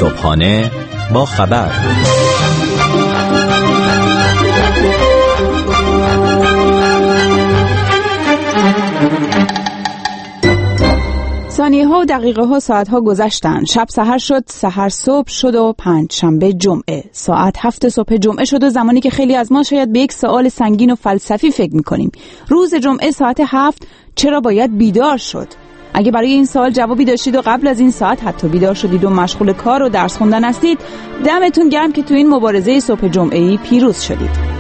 صبحانه با خبر. ثانیه ها و دقیقه ها ساعت ها گذشتن. شب سحر شد، سحر صبح شد و پنجشنبه جمعه. ساعت 7 صبح جمعه شد و زمانی که خیلی از ما شاید به یک سوال سنگین و فلسفی فکر میکنیم. روز جمعه ساعت 7 چرا باید بیدار شد؟ اگه برای این سوال جوابی داشتید و قبل از این ساعت حتی بیدار شدید و مشغول کار و درس خوندن هستید، دمتون گرم که تو این مبارزه صبح جمعه‌ای پیروز شدید.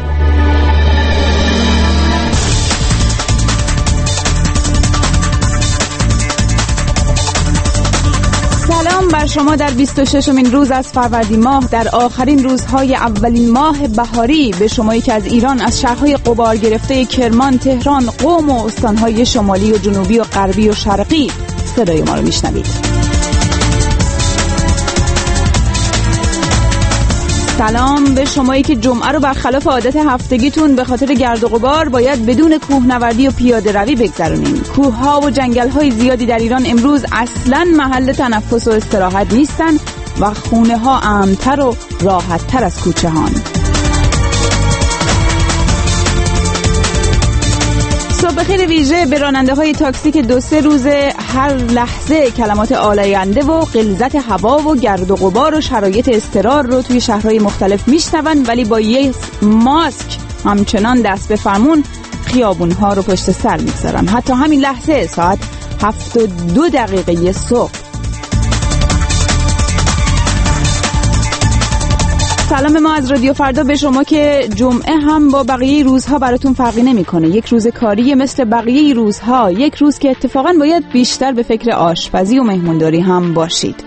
سلام بر شما در 26مین روز از فروردین ماه، در آخرین روزهای اولین ماه بهاری. به شمایی که از ایران، از شهرهای غبار گرفته کرمان، تهران، قم و استانهای شمالی و جنوبی و غربی و شرقی صدای ما رو میشنوید. سلام به شمایی که جمعه رو برخلاف عادت هفتگیتون به خاطر گرد و غبار باید بدون کوهنوردی و پیاده روی بگذرونین. کوه‌ها و جنگل‌های زیادی در ایران امروز اصلاً محل تنفس و استراحت نیستن و خونه‌ها امن‌تر و راحت‌تر از کوچه‌هان. صبح خیر ویژه به راننده‌های تاکسی که 2-3 روزه هر لحظه کلمات آلاینده و غلظت هوا و گرد و غبار و شرایط اضطرار رو توی شهرهای مختلف میشنون، ولی با یک ماسک همچنان دست به فرمون خیابون‌ها رو پشت سر میگذارن. حتی همین لحظه ساعت 7:02 صبح. سلام ما از رادیو فردا به شما که جمعه هم با بقیه روزها براتون فرقی نمیکنه. یک روز کاری مثل بقیه روزها، یک روز که اتفاقا باید بیشتر به فکر آشپزی و مهمونداری هم باشید.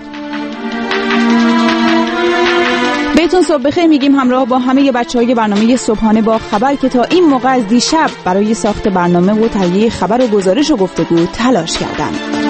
بهتون صبح بخیر میگیم همراه با همه بچهای برنامه صبحانه با خبر که تا این موقع از دیشب برای ساخت برنامه و تهیه خبر و گزارش و گفتگو تلاش کردن.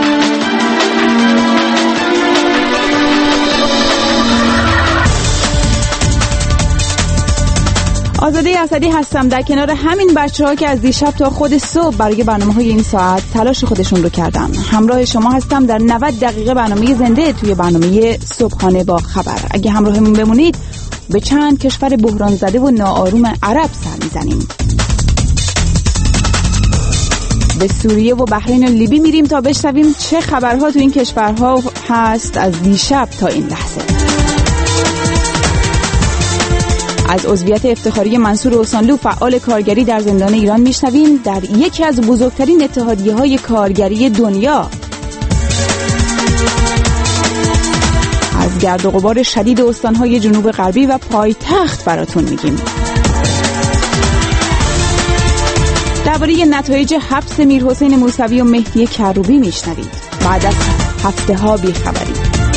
آزاده اسدی هستم در کنار همین بچه‌ها که از دیشب تا خود صبح برای برنامه‌های این ساعت تلاش خودشون رو کردن. همراه شما هستم در 90 دقیقه برنامه زنده توی برنامه صبحانه با خبر. اگه همراهمون بمونید به چند کشور بحران زده و ناآروم عرب سر می‌زنیم. به سوریه و بحرین و لیبی میریم تا بشنویم چه خبرها تو این کشورها هست از دیشب تا این لحظه. از عضویت افتخاری منصور اوسانلو فعال کارگری در زندان ایران میشنویم در یکی از بزرگترین اتحادیه‌های کارگری دنیا. از گرد و غبار شدید استان‌های جنوب غربی و پایتخت براتون میگیم. درباره نتایج حبس میرحسین موسوی و مهدی کروبی میشنوید. بعد از هفته‌ها بی‌خبری.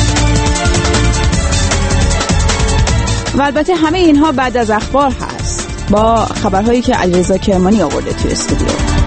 و البته همه اینها بعد از اخبار هست با خبرهایی که علیرضا کرمانی آورده توی استودیو.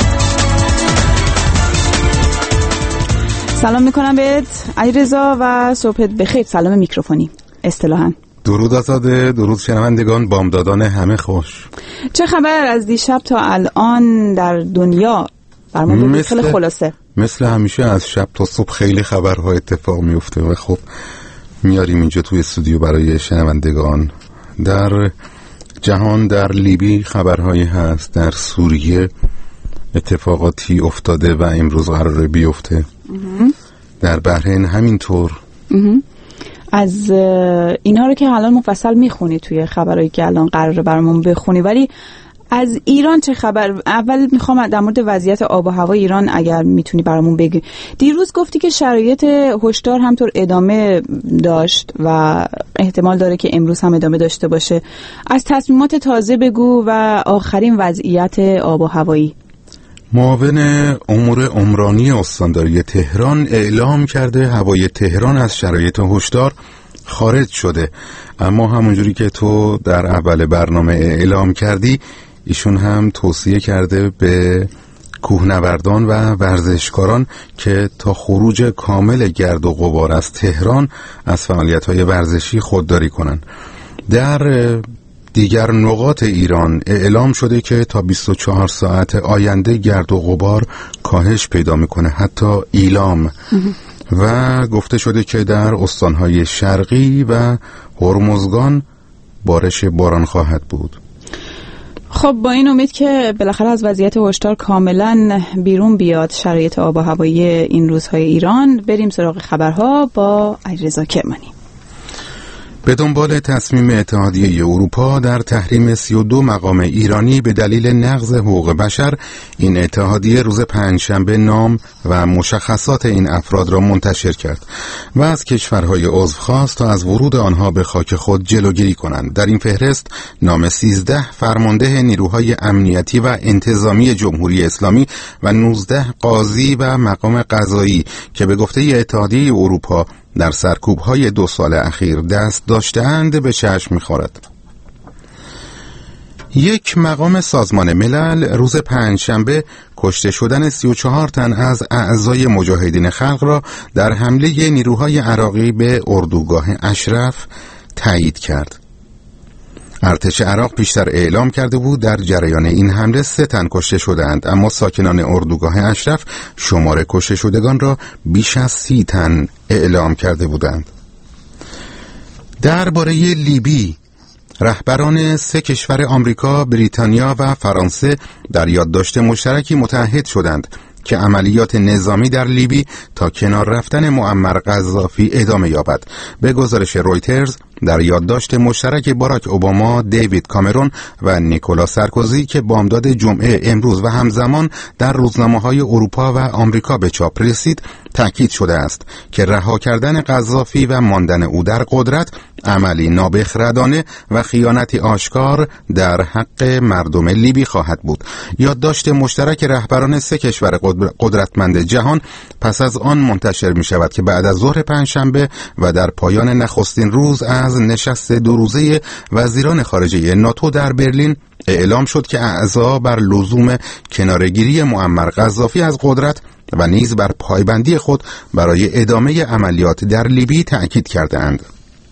سلام میکنم بهت علیرضا و صبحت بخیر. سلام میکروفونی اصطلاحاً. درود آزاده، درود شنوندگان، بامدادان همه خوش. چه خبر از دیشب تا الان در دنیا؟ برامون بگید خیلی خلاصه. مثل همیشه از شب تا صبح خیلی خبرها اتفاق میفته و خب میاریم اینجا توی استودیو برای شنوندگان. در جهان، در لیبی خبرهایی هست، در سوریه اتفاقاتی افتاده و امروز قراره بیفته، در بحرین همینطور. از اینها رو که الان مفصل میخونی توی خبرهایی که الان قراره برامون بخونی، ولی از ایران چه خبر؟ اول میخوام در مورد وضعیت آب و هوای ایران اگر میتونی برامون بگی. دیروز گفتی که شرایط هشدار همطور ادامه داشت و احتمال داره که امروز هم ادامه داشته باشه. از تصمیمات تازه بگو و آخرین وضعیت آب و هوایی. معاون امور عمرانی استانداری تهران اعلام کرده هوای تهران از شرایط هشدار خارج شده، اما همونجوری که تو در اول برنامه اعلام کردی، ایشون هم توصیه کرده به کوهنوردان و ورزشکاران که تا خروج کامل گرد و غبار از تهران از فعالیت‌های ورزشی خودداری کنند. در دیگر نقاط ایران اعلام شده که تا 24 ساعت آینده گرد و غبار کاهش پیدا میکنه، حتی ایلام، و گفته شده که در استانهای شرقی و هرمزگان بارش باران خواهد بود. خب با این امید که بالاخره از وضعیت هشدار کاملا بیرون بیاد شرایط آب و هوایی این روزهای ایران، بریم سراغ خبرها با علیرضا کرمانی. به دنبال تصمیم اتحادیه اروپا در تحریم 32 مقام ایرانی به دلیل نقض حقوق بشر، این اتحادیه روز پنجشنبه نام و مشخصات این افراد را منتشر کرد و از کشورهای عضو خواست تا از ورود آنها به خاک خود جلوگیری کنند. در این فهرست نام 13 فرمانده نیروهای امنیتی و انتظامی جمهوری اسلامی و 19 قاضی و مقام قضایی که به گفته اتحادیه اروپا در سرکوب‌های 2 سال اخیر دست داشته‌اند به چشم می‌خورد. یک مقام سازمان ملل روز پنجشنبه کشته شدن 34 تن از اعضای مجاهدین خلق را در حمله نیروهای عراقی به اردوگاه اشرف تایید کرد. ارتش عراق پیشتر اعلام کرده بود در جریان این حمله 3 تن کشته شدند، اما ساکنان اردوگاه اشرف شمار کشته شدگان را بیش از 30 تن اعلام کرده بودند. درباره لیبی، رهبران 3 کشور آمریکا، بریتانیا و فرانسه در یادداشت مشترکی متعهد شدند که عملیات نظامی در لیبی تا کنار رفتن معمر قذافی ادامه یابد. به گزارش رویترز، در یادداشت مشترک باراک اوباما، دیوید کامرون و نیکولا سارکوزی که بامداد جمعه امروز و همزمان در روزنامه‌های اروپا و آمریکا به چاپ رسید، تأکید شده است که رها کردن قذافی و ماندن او در قدرت عملی نابخردانه و خیانتی آشکار در حق مردم لیبی خواهد بود. یادداشت مشترک رهبران 3 کشور قدرتمند جهان پس از آن منتشر می شود که بعد از ظهر پنجشنبه و در پایان نخستین روز از نشست 2 روزه وزیران خارجه ناتو در برلین اعلام شد که اعضا بر لزوم کنارگیری معمر قذافی از قدرت و نیز بر پایبندی خود برای ادامه عملیات در لیبی تأکید کردند.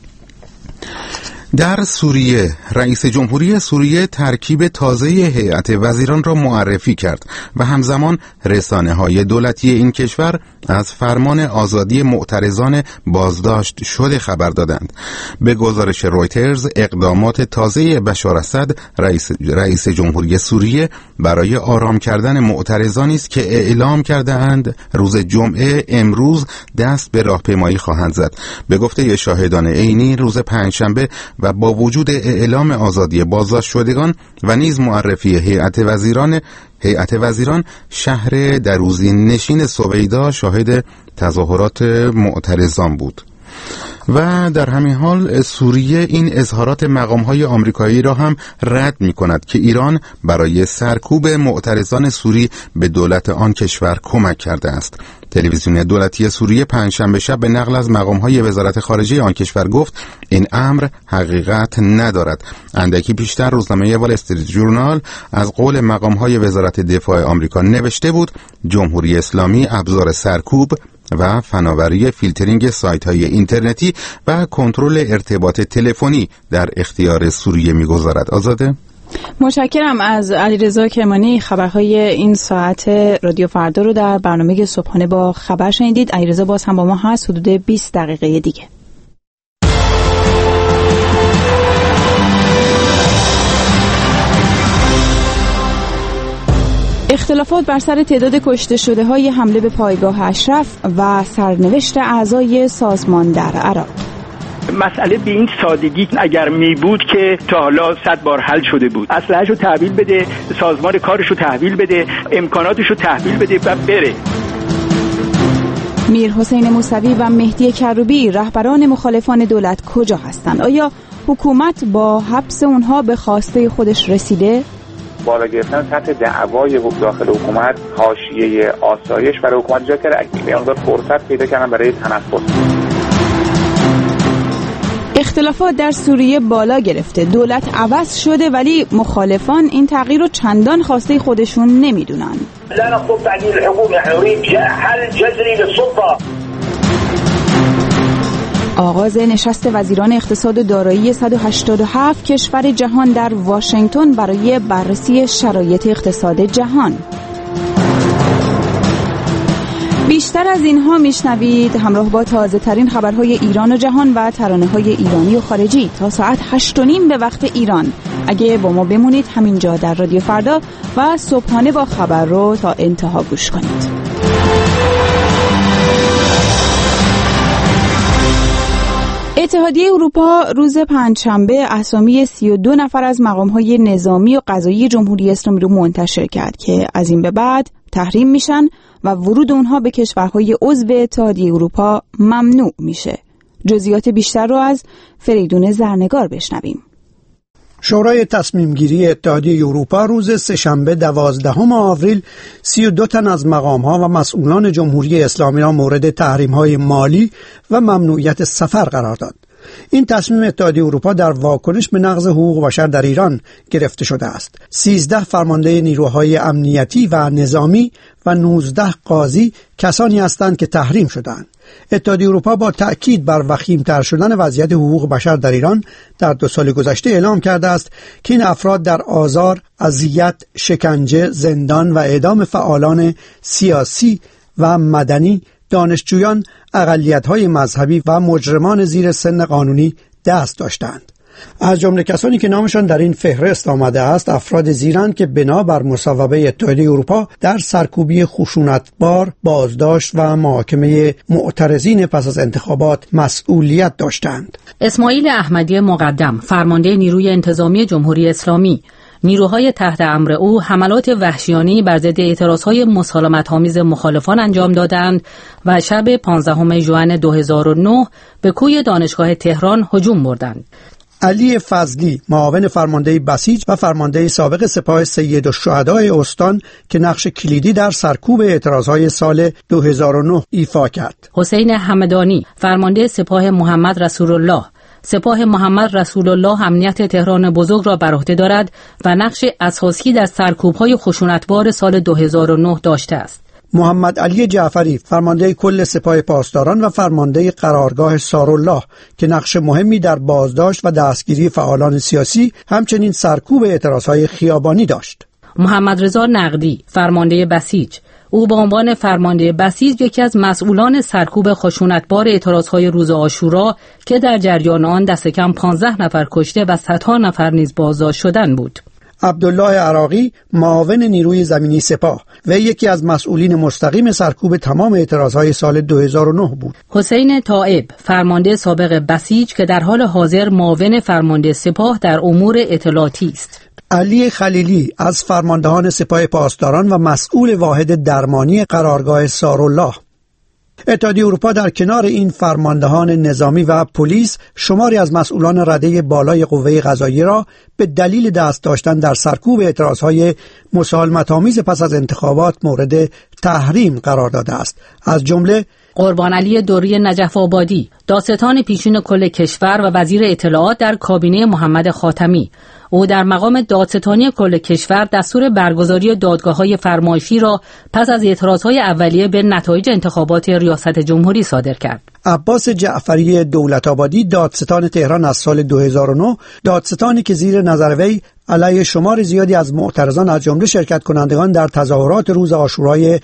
در سوریه، رئیس جمهوری سوریه ترکیب تازه هیئت وزیران را معرفی کرد و همزمان رسانه‌های دولتی این کشور از فرمان آزادی معترضان بازداشت شده خبر دادند. به گزارش رویترز، اقدامات تازه بشار اسد رئیس جمهوری سوریه برای آرام کردن معترضانی است که اعلام کرده‌اند روز جمعه امروز دست به راهپیمایی خواهند زد. به گفته شاهدان عینی، روز پنجشنبه و با وجود اعلام آزادی بازداشت شدگان و نیز معرفی هیئت وزیران، شهر دروزین نشین سویدا شاهد تظاهرات معترضان بود. و در همین حال سوریه این اظهارات مقام‌های آمریکایی را هم رد می‌کند که ایران برای سرکوب معترضان سوری به دولت آن کشور کمک کرده است. تلویزیون دولتی سوریه پنجشنبه شب به نقل از مقام‌های وزارت خارجه آن کشور گفت این امر حقیقت ندارد. اندکی پیشتر روزنامه وال استریت ژورنال از قول مقام‌های وزارت دفاع آمریکا نوشته بود جمهوری اسلامی ابزار سرکوب و فناوری فیلترینگ سایت‌های اینترنتی و کنترل ارتباط تلفنی در اختیار سوریه می‌گذارد. آزاده؟ متشکرم از علیرضا کرمانی. خبرهای این ساعت رادیو فردا رو در برنامه صبحانه با خبر شنیدید. علیرضا باز هم با ما هست حدود 20 دقیقه دیگه. اختلافات بر سر تعداد کشته شده های حمله به پایگاه اشرف و سرنوشت اعضای سازمان در عراق. مسئله به این سادگی اگر می بود که تا حالا 100 بار حل شده بود. اسلحه‌شو تحویل بده، سازمان کارشو تحویل بده، امکاناتشو تحویل بده و بره. میرحسین موسوی و مهدی کروبی رهبران مخالفان دولت کجا هستند؟ آیا حکومت با حبس اونها به خواسته خودش رسیده؟ بالا گرفتن سطح دعوای داخل حکومت حاشیه آسایش برای حکومت ایجاد کرده. اگه مقدار فرصت پیدا کردن برای تنفس. اختلافات در سوریه بالا گرفته، دولت عوض شده ولی مخالفان این تغییر رو چندان خواسته خودشون نمیدونن. لا نطلب تعديل الحكومة، احنا نريد حل جذري للسلطة. آغاز نشست وزیران اقتصاد و دارایی 187 کشور جهان در واشنگتن برای بررسی شرایط اقتصاد جهان. بیشتر از اینها میشنوید همراه با تازه ترین خبرهای ایران و جهان و ترانه‌های ایرانی و خارجی تا ساعت 8:30 به وقت ایران. اگه با ما بمونید همینجا در رادیو فردا و صبحانه با خبر رو تا انتها گوش کنید. اتحادیه اروپا روز پنجشنبه اسامی 32 نفر از مقام‌های نظامی و قضایی جمهوری اسلامی رو منتشر کرد که از این به بعد تحریم میشن و ورود اونها به کشورهای عضو اتحادیه اروپا ممنوع میشه. جزئیات بیشتر رو از فریدون زرنگار بشنویم. شورای تصمیم گیری اتحادیه اروپا روز سه‌شنبه 12 آوریل 32 تن از مقام‌ها و مسئولان جمهوری اسلامی را مورد تحریم‌های مالی و ممنوعیت سفر قرار داد. این تصمیم اتحادیه اروپا در واکنش به نقض حقوق بشر در ایران گرفته شده است. 13 فرمانده نیروهای امنیتی و نظامی و 19 قاضی کسانی هستند که تحریم شدند. اتحادیه اروپا با تأکید بر وخیم‌تر شدن وضعیت حقوق بشر در ایران در 2 سال گذشته اعلام کرده است که این افراد در آزار، اذیت، شکنجه، زندان و اعدام فعالان سیاسی و مدنی، دانشجویان، اقلیت‌های مذهبی و مجرمان زیر سن قانونی دست داشتند. از جمله کسانی که نامشان در این فهرست آمده است افراد زیرند که بنابر مصوبه اتحادیه اروپا در سرکوبی خشونتبار، بازداشت و محاکمه معترضین پس از انتخابات مسئولیت داشتند. اسماعیل احمدی مقدم، فرمانده نیروی انتظامی جمهوری اسلامی، نیروهای تحت امر او حملات وحشیانه‌ای بر ضد اعتراضهای مسالمت‌آمیز مخالفان انجام دادند و شب 15 ژوئن 2009 به کوی دانشگاه تهران هجوم بردند. علی فضلی، معاون فرمانده بسیج و فرمانده سابق سپاه سیدالشهداء استان که نقش کلیدی در سرکوب اعتراضهای سال 2009 ایفا کرد. حسین همدانی، فرمانده سپاه محمد رسول الله، سپاه محمد رسول الله امنیت تهران بزرگ را بر عهده دارد و نقش اساسی در سرکوب‌های خشونتبار سال 2009 داشته است. محمد علی جعفری، فرمانده کل سپاه پاسداران و فرمانده قرارگاه سارالله که نقش مهمی در بازداشت و دستگیری فعالان سیاسی همچنین سرکوب اعتراضهای خیابانی داشت. محمد رضا نقدی، فرمانده بسیج، او به عنوان فرمانده بسیج یکی از مسئولان سرکوب خشونتبار اعتراضهای روز عاشورا که در جریان آن دست کم 15 نفر کشته و صدها نفر نیز بازداشت شدن بود. عبدالله عراقی، معاون نیروی زمینی سپاه و یکی از مسئولین مستقیم سرکوب تمام اعتراضهای سال 2009 بود. حسین طائب، فرمانده سابق بسیج که در حال حاضر معاون فرمانده سپاه در امور اطلاعاتی است. علی خلیلی از فرماندهان سپاه پاسداران و مسئول واحد درمانی قرارگاه سارالله. اتحادیه اروپا در کنار این فرماندهان نظامی و پلیس شماری از مسئولان رده بالای قوه قضاییه را به دلیل دست داشتن در سرکوب اعتراضهای مسالمت‌آمیز پس از انتخابات مورد تحریم قرار داده است. از جمله قربان علی دوری نجف آبادی، دادستان پیشین کل کشور و وزیر اطلاعات در کابینه محمد خاتمی. او در مقام دادستانی کل کشور دستور برگزاری دادگاه‌های فرمایشی را پس از اعتراضهای اولیه به نتایج انتخابات ریاست جمهوری صادر کرد. عباس جعفری دولت آبادی، دادستان تهران از سال 2009، دادستانی که زیر نظر وی علیه شمار زیادی از معترضان از جمله شرکت کنندگان در تظاهرات روز عاشورای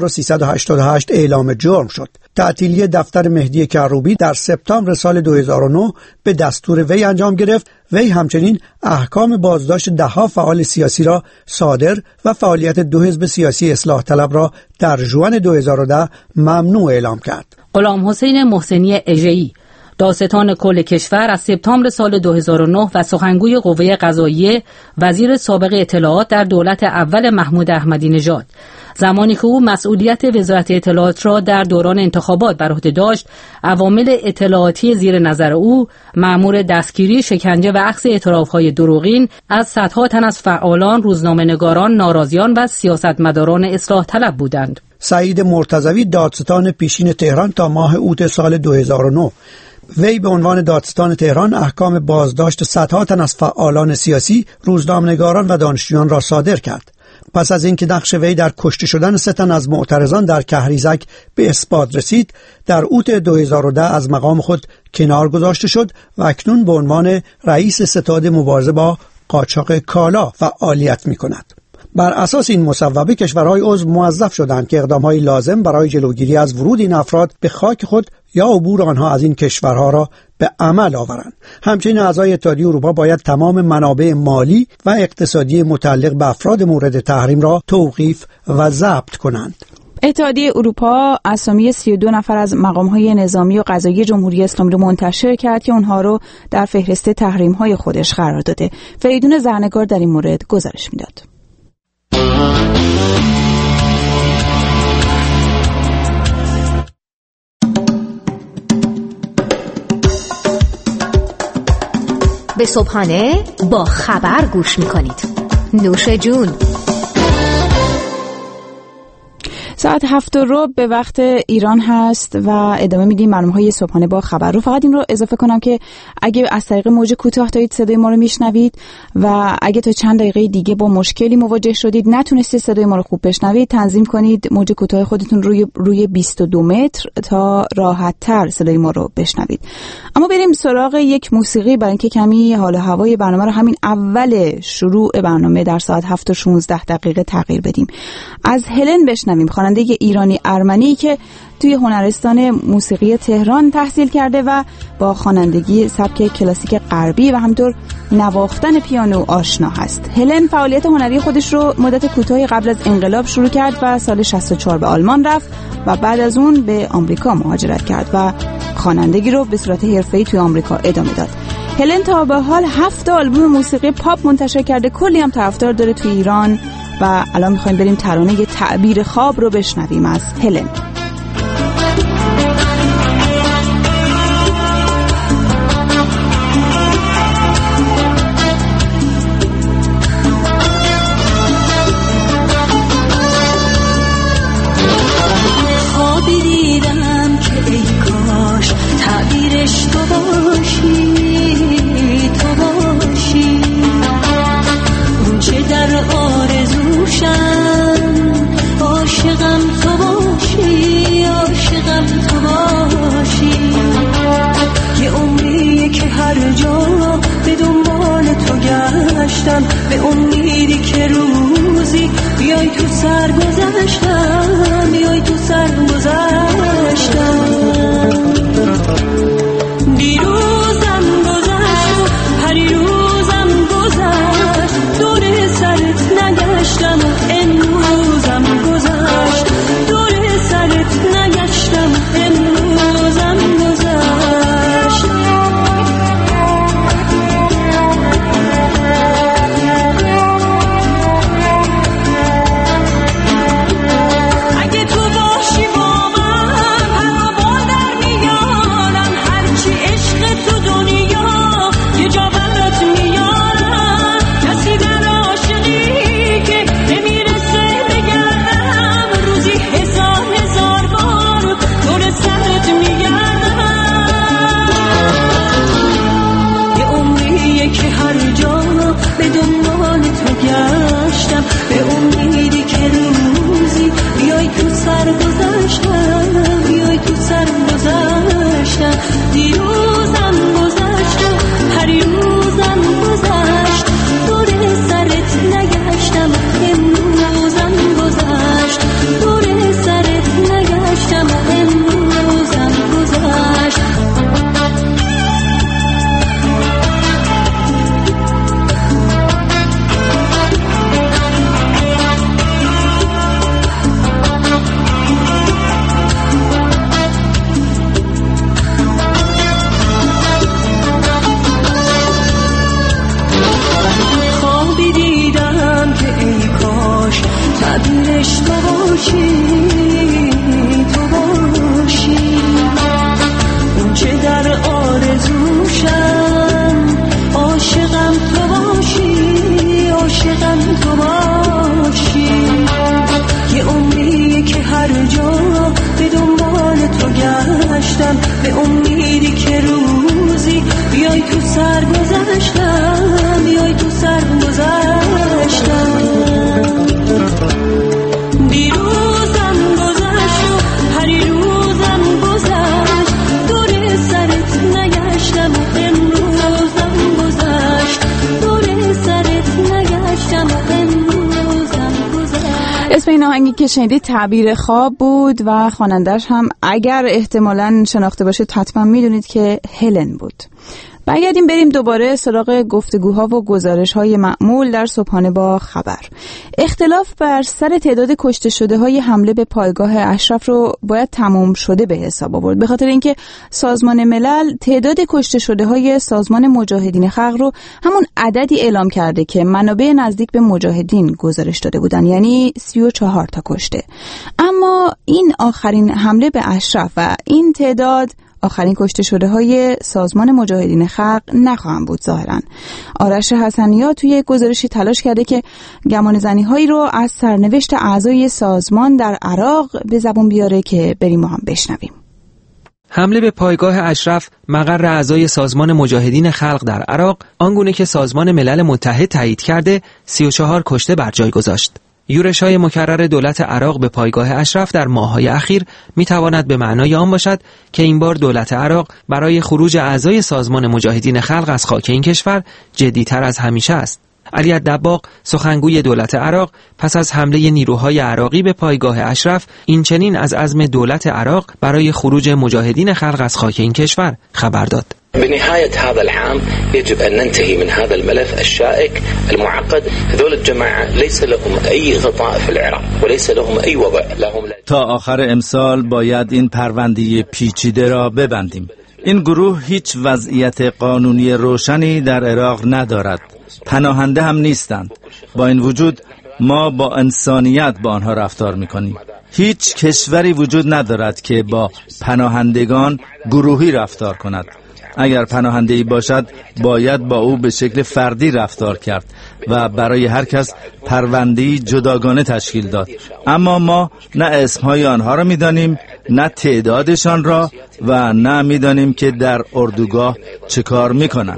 1388 اعلام جرم شد. تعطیلی دفتر مهدی کروبی در سپتامبر سال 2009 به دستور وی انجام گرفت. وی همچنین احکام بازداشت 10 فعال سیاسی را صادر و فعالیت 2 حزب سیاسی اصلاح طلب را در ژوئن 2010 ممنوع اعلام کرد. غلام حسین محسنی اژه‌ای، دادستان کل کشور از سپتامبر سال 2009 و سخنگوی قوه قضاییه، وزیر سابق اطلاعات در دولت اول محمود احمدی نژاد، زمانی که او مسئولیت وزارت اطلاعات را در دوران انتخابات بر عهده داشت، عوامل اطلاعاتی زیر نظر او مأمور دستگیری، شکنجه و اخذ اعتراف‌های دروغین از صدها تن از فعالان، روزنامه‌نگاران، ناراضیان و سیاستمداران اصلاح طلب بودند. سعید مرتضوی، دادستان پیشین تهران تا ماه اوت سال 2009، وی به عنوان دادستان تهران احکام بازداشت صدها تن از فعالان سیاسی، روزنامه‌نگاران و دانشجویان را صادر کرد. پس از اینکه نقش وی در کشته شدن 3 تن از معترضان در کهریزک به اثبات رسید، در اوت 2010 از مقام خود کنار گذاشته شد و اکنون به عنوان رئیس ستاد مبارزه با قاچاق کالا فعالیت می‌کند. بر اساس این مصوبه کشورهای عضو موظف شدند که اقدام‌های لازم برای جلوگیری از ورود این افراد به خاک خود یا عبور آنها از این کشورها را به عمل آورند. همچنین اعضای اتحادیه اروپا باید تمام منابع مالی و اقتصادی متعلق به افراد مورد تحریم را توقیف و ضبط کنند. اتحادیه اروپا اسامی 32 نفر از مقام‌های نظامی و قضایی جمهوری اسلامی رو منتشر کرد که اونها رو در فهرست تحریم‌های خودش قرار داده. فریدون زرنگار در این مورد گزارش میداد. به صبحانه با خبر گوش میکنید. نوش جون. ساعت 7:15 به وقت ایران هست و ادامه میدیم برنامه‌های صبحانه با خبر رو. فقط این رو اضافه کنم که اگه از طریق موج کوتاه دارید صدای ما رو میشنوید و اگه تا چند دقیقه دیگه با مشکلی مواجه شدید نتونستید صدای ما رو خوب بشنوید، تنظیم کنید موج کوتاه خودتون روی 22 متر تا راحت‌تر صدای ما رو بشنوید. اما بریم سراغ یک موسیقی برای اینکه کمی حال و هوای برنامه رو همین اول شروع برنامه در ساعت 7:16 تغییر بدیم. از هلن بشنویم، خواننده ایرانی ارمنی که توی هنرستان موسیقی تهران تحصیل کرده و با خوانندگی سبک کلاسیک غربی و همینطور نواختن پیانو آشنا هست. هلن فعالیت هنری خودش رو مدت کوتاهی قبل از انقلاب شروع کرد و سال 64 به آلمان رفت و بعد از اون به آمریکا مهاجرت کرد و خوانندگی رو به صورت حرفه‌ای توی آمریکا ادامه داد. هلن تا به حال 7 آلبوم موسیقی پاپ منتشر کرده، کلی هم طرفدار داره توی ایران و الان میخوایم بریم ترانه تعبیر خواب رو بشنویم از هلن. خوابی دیدم که ای کاش تعبیرش تو باشی، تو باشی اون چه در آرزوشم، عاشقم تو باشی، عاشقم تو باشی. یه عمریه که هر جا به دنبال تو گشتم، به امیدی که روزی بیای تو سر گذشتم، بیای تو سر گذشتم. دیروزم گذشت و پریروزم گذشت، دور سرت نگشتم و امروزم گذشت، دور سرت نگشتم امروزم گذشت. اگه تو باشی با من هوا در میارم، هرچی عشق تو دنیا یه جا برات میارم. کسی در عاشقی که نمیرسه بگردم، روزی هزار بار دور سرت میگردم. یه عمریه که هر جا به دنبال تو گشتم، به امیدی که روزی بیای تو سر گذشتم، بیای تو سر گذشتم. دیروزم گذشت و پریروزم گذشت، دور سرت نگشتم امروزم گذشت، دور سرت نگشتم امروزم گذشت. خوابی دیدم که ای کاش تعبیرش تو باشی، تو باشی اون چه در آرزوشم، عاشقم تو باشی، عاشقم تو باشی. یه عمریه که هر جا به دنبال تو گشتم، به امیدی که روزی بیای تو سر گذشتم، بیای تو سر گذشتم. دیروزم گذشت و پریروزم گذشت، دور سرت نگشتم امروزم گذشت، دور سرت نگشتم امروزم آهنگی که شنیدید تعبیر خواب بود و خواننده‌اش هم اگر احتمالاً شناخته باشید حتما میدونید که هلن بود. برگردیم بریم دوباره سراغ گفتگوها و گزارش‌های معمول در صبحانه با خبر. اختلاف بر سر تعداد کشته شده های حمله به پایگاه اشرف رو باید تمام شده به حساب آورد، به خاطر اینکه سازمان ملل تعداد کشته شده های سازمان مجاهدین خلق رو همون عددی اعلام کرده که منابع نزدیک به مجاهدین گزارش داده بودن، یعنی 34 تا کشته. اما این آخرین حمله به اشرف و این تعداد آخرین کشته شده های سازمان مجاهدین خلق نخواهم بود ظاهرا. آرش حسنی‌ها توی گزارشی تلاش کرده که گمانه‌زنی هایی رو از سرنوشت اعضای سازمان در عراق به زبون بیاره که بریم ما هم بشنویم. حمله به پایگاه اشرف مقر اعضای سازمان مجاهدین خلق در عراق آنگونه که سازمان ملل متحد تایید کرده 34 کشته بر جای گذاشت. یورش‌های مکرر دولت عراق به پایگاه اشرف در ماه‌های اخیر می‌تواند به معنای آن باشد که این بار دولت عراق برای خروج اعضای سازمان مجاهدین خلق از خاک این کشور جدی‌تر از همیشه است. علی الدباغ سخنگوی دولت عراق پس از حمله نیروهای عراقی به پایگاه اشرف این چنین از عزم دولت عراق برای خروج مجاهدین خلق از خاک این کشور خبر داد. بنهاية هذا العام يجب أن ننتهي من هذا الملف الشائك المعقد. هذول الجماعة ليس لهم أي غطاء في العراق وليس لهم أي وضع لهم. تا آخر امسال باید این پرونده پیچیده را ببندیم. این گروه هیچ وضعیت قانونی روشنی در عراق ندارد. پناهنده هم نیستند. با این وجود ما با انسانیت با آنها رفتار می‌کنیم. هیچ کشوری وجود ندارد که با پناهندگان گروهی رفتار کند. اگر پناهنده‌ای باشد باید با او به شکل فردی رفتار کرد و برای هر کس پرونده‌ای جداگانه تشکیل داد. اما ما نه اسمهای آنها را می‌دانیم، نه تعدادشان را و نه می‌دانیم که در اردوگاه چه کار می‌کنند.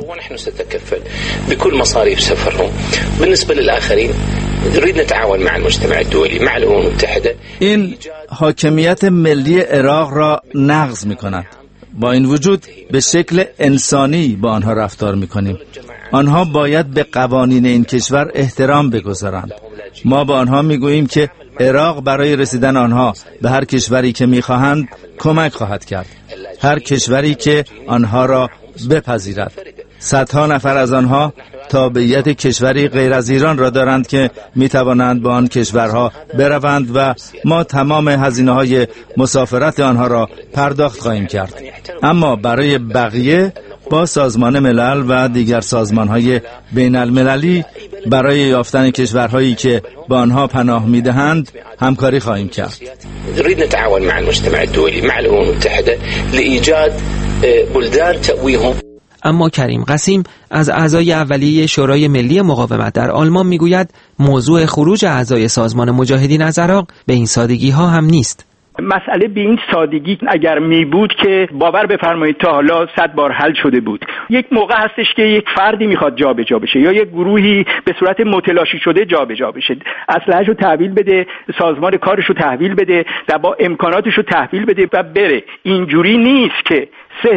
بكل مصاريف سفرهم. بالنسبة للآخرين نريد نتعاون مع المجتمع الدولي مع الأمم المتحدة. این حاکمیت ملی عراق را نقض می‌کند. با این وجود به شکل انسانی با آنها رفتار می‌کنیم. آنها باید به قوانین این کشور احترام بگذارند. ما با آنها می‌گوییم که عراق برای رسیدن آنها به هر کشوری که می‌خواهند کمک خواهد کرد. هر کشوری که آنها را بپذیرد. صدها نفر از آنها تابعیت کشوری غیر از ایران را دارند که می‌توانند به آن کشورها بروند و ما تمام هزینه‌های مسافرت آنها را پرداخت خواهیم کرد. اما برای بقیه با سازمان ملل و دیگر سازمان‌های بین‌المللی برای یافتن کشورهایی که به آنها پناه می‌دهند همکاری خواهیم کرد. نريد نتعاون مع المجتمع الدولي مع الأمم المتحدة لإيجاد بلدان تأويهم. اما کریم قسیم از اعضای اولیه شورای ملی مقاومت در آلمان میگوید موضوع خروج اعضای سازمان مجاهدین از عراق به این سادگی ها هم نیست. مسئله به این سادگی اگر می بود که باور بفرمایید تا حالا 100 بار حل شده بود. یک موقع هستش که یک فردی میخواد جابجا بشه یا یک گروهی به صورت متلاشی شده جابجا بشه، اسلحه‌شو تحویل بده، سازمان کارشو تحویل بده، با امکاناتشو تحویل بده و بره. اینجوری نیست که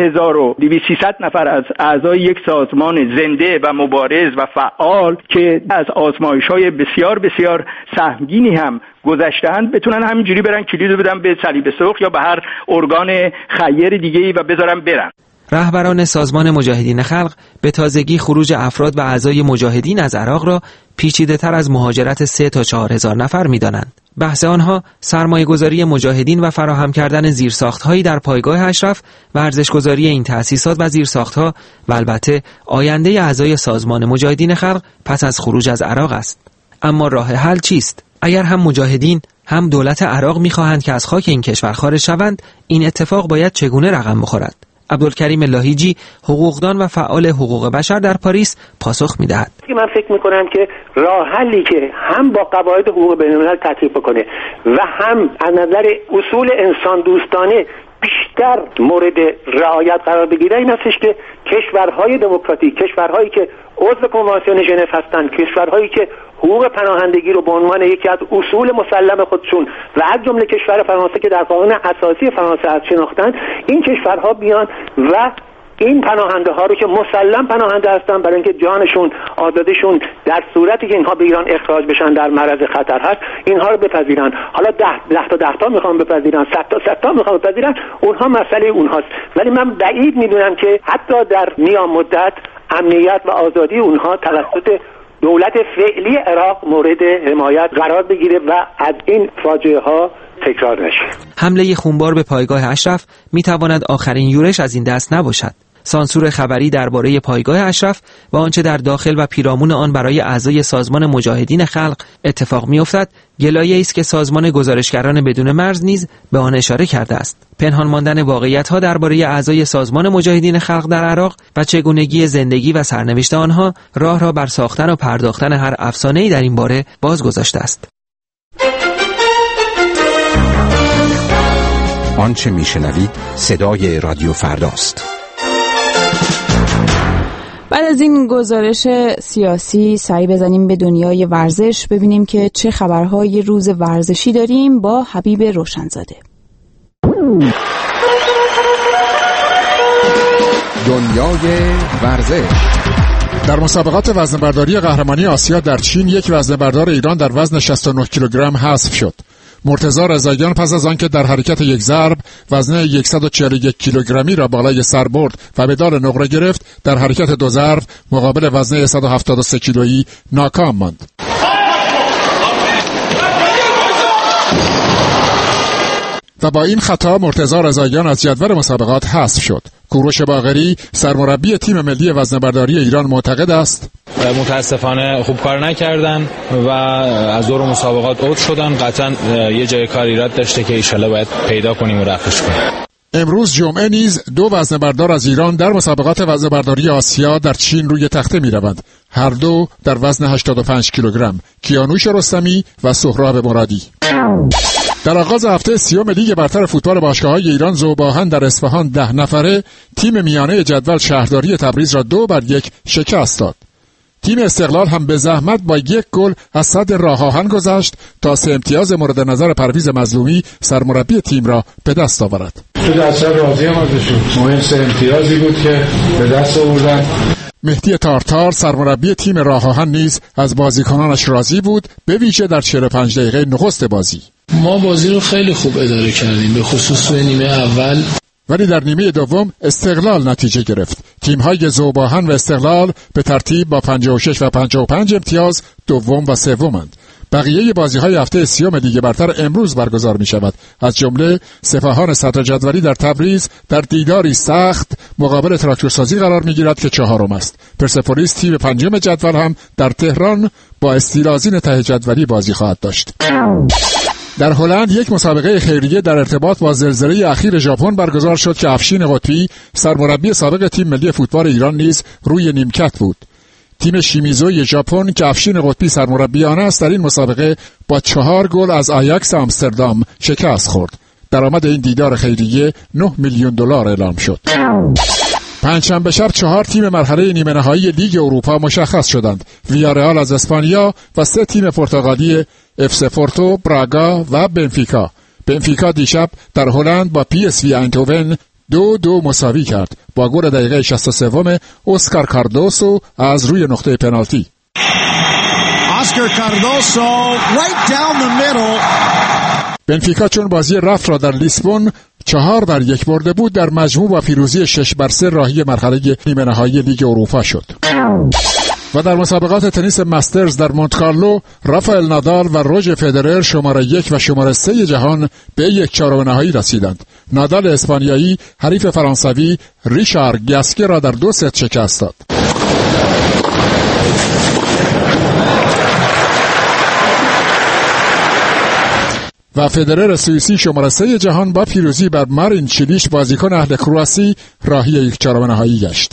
3200 نفر از اعضای یک سازمان زنده و مبارز و فعال که از آزمایش‌های بسیار بسیار سهمگینی هم گذشته‌اند بتونن همینجوری برن کلیدو بدن به صلیب سرخ یا به هر ارگان خیر دیگه‌ای و بذارن برن. رهبران سازمان مجاهدین خلق به تازگی خروج افراد و اعضای مجاهدین از عراق را پیچیده‌تر از مهاجرت 3 تا 4000 نفر می‌دانند. بحث آنها سرمایه‌گذاری مجاهدین و فراهم کردن زیرساخت‌هایی در پایگاه اشرف و ارزش‌گذاری این تأسیسات و زیرساخت‌ها و البته آینده اعضای سازمان مجاهدین خلق پس از خروج از عراق است. اما راه حل چیست؟ اگر هم مجاهدین هم دولت عراق می‌خواهند که از خاک این کشور خارج شوند، این اتفاق باید چگونه رقم بخورد؟ عبدالکریم لاهیجی حقوقدان و فعال حقوق بشر در پاریس پاسخ می‌دهد. من فکر می‌کنم که راه حلی که هم با قواعد حقوق بین‌الملل تطبیق بکنه و هم از نظر اصول انسان دوستانه بیشتر مورد رعایت قرار بگیره این هستش که کشورهای دموکراتیک، کشورهایی که عضو کنوانسیون ژنو هستند، کشورهایی که حقوق پناهندگی رو به عنوان یکی از اصول مسلم خودشون و از جمله کشور فرانسه که در قانون اساسی فرانسه از شناختن، این کشورها بیان و این پناهنده ها رو که مسلم پناهنده هستن برای اینکه جانشون آزادیشون در صورتی که اینها به ایران اخراج بشن در معرض خطر هست، اینها رو بپذیرن. حالا 10 تا میخوام بپذیرن، 100 تا میخوام بپذیرن، اونها مسئله اونهاست. ولی من بعید میدونم که حتی در میان مدت امنیت و آزادی اونها توسط دولت فعلی عراق مورد حمایت قرار بگیره و از این فاجعه ها تکرار نشه. حمله خونبار به پایگاه اشرف میتواند آخرین یورش از این دست نباشد. سانسور خبری درباره پایگاه اشرف و آنچه در داخل و پیرامون آن برای اعضای سازمان مجاهدین خلق اتفاق میافتد، گلایه‌ای است که سازمان گزارشگران بدون مرز نیز به آن اشاره کرده است. پنهان ماندن واقعیت‌ها درباره اعضای سازمان مجاهدین خلق در عراق و چگونگی زندگی و سرنوشت آنها راه را بر ساختن و پرداختن هر افسانه‌ای در این باره باز گذاشته است. آنچه میشنوید صدای رادیو فرداست. بعد از این گزارش سیاسی سعی بزنیم به دنیای ورزش، ببینیم که چه خبرهای روز ورزشی داریم با حبیب روشنزاده. دنیای ورزش. در مسابقات وزنه‌برداری قهرمانی آسیا در چین یک وزنه‌بردار ایران در وزن 69 کیلوگرم حذف شد. مرتضی رضاییان پس از آنکه در حرکت یک ضرب وزن 141 کیلوگرمی را بالای سر برد و مدال نقره گرفت، در حرکت دو ضرب مقابل وزن 173 کیلویی ناکام ماند. و با این خطا مرتضی رضاییان از جدول مسابقات حذف شد. کوروش باقری سرمربی تیم ملی وزنه‌برداری ایران معتقد است متاسفانه خوب کار نکردن و از دور مسابقات عود شدن. قطعا یه جای کار ایراد داشته که ایشالا باید پیدا کنیم و رفعش کنیم. امروز جمعه نیز دو وزنه‌بردار از ایران در مسابقات وزنه‌برداری آسیا در چین روی تخته می‌روند. هر دو در وزن 85 کیلوگرم، کیانوش رستمی و سهراب مرادی. در آغاز هفته سیوم لیگ برتر فوتبال باشگاه‌های ایران ذوب‌آهن در اصفهان 10 نفره تیم میانه جدول شهرداری تبریز را 2-1 شکست داد. تیم استقلال هم به زحمت با 1 گل از صدر راه آهن گذشت تا 3 امتیاز مورد نظر پرویز مظلومی سرمربی تیم را به دست آورد. تو اصلا راضیم ازشون، مهم 3 امتیازی بود که به دست آوردن. مهدی تارتار سرمربی تیم راه آهن نیز از بازیکنانش راضی بود، به ویژه در 45 دقیقه نخست بازی. ما بازی رو خیلی خوب اداره کردیم، به خصوص توی نیمه اول. ولی در نیمه دوم استقلال نتیجه گرفت. تیم‌های ذوب‌آهن و استقلال به ترتیب با 56 و 55 امتیاز دوم و سومند. بقیه بازی‌های هفته سیوم لیگ برتر امروز برگزار می‌شود. از جمله سپاهان صدر جدولی در تبریز در دیداری سخت مقابل تراکتورسازی قرار می‌گیرد که چهارم است. پرسپولیس تیم پنجم جدول هم در تهران با استیلازین ته جدولی بازی خواهد داشت. در هلند یک مسابقه خیریه در ارتباط با زلزله اخیر ژاپن برگزار شد که افشین قطبی سرمربی سابق تیم ملی فوتبال ایران نیز روی نیمکت بود. تیم شیمیزوی ژاپن که افشین قطبی سرمربی آن است در این مسابقه با 4 گل از آیاکس آمستردام شکست خورد. درآمد این دیدار خیریه 9 میلیون دلار اعلام شد. پنجشنبه شب 4 تیم مرحله نیمه نهایی لیگ اروپا مشخص شدند. ویارئال از اسپانیا و 3 تیم پرتغالی اف پورتو، براگا و بنفیکا. بنفیکا دیشب در هلند با پی اس وی اینتوون 2-2 مساوی کرد با گل دقیقه 63 اسکار کاردوسو از روی نقطه پنالتی. اسکار کاردوسو right down the middle. بنفیکا چون بازی رفت را در لیسبون 4-1 برده بود، در مجموع با پیروزی 6-3 راهی مرحله نیمه نهایی لیگ اروپا شد. و در مسابقات تنیس مسترز در مونتکارلو رافائل نادال و روژر فدرر شماره 1 و شماره 3 جهان به 1/4 نهایی رسیدند. نادال اسپانیایی حریف فرانسوی ریشار گاسکه را در 2 ست شکست داد. و فدرر سوئیسی شماره 3 جهان با پیروزی بر مارین چیلیش بازیکن اهل کرواسی راهی 1/4 نهایی گشت.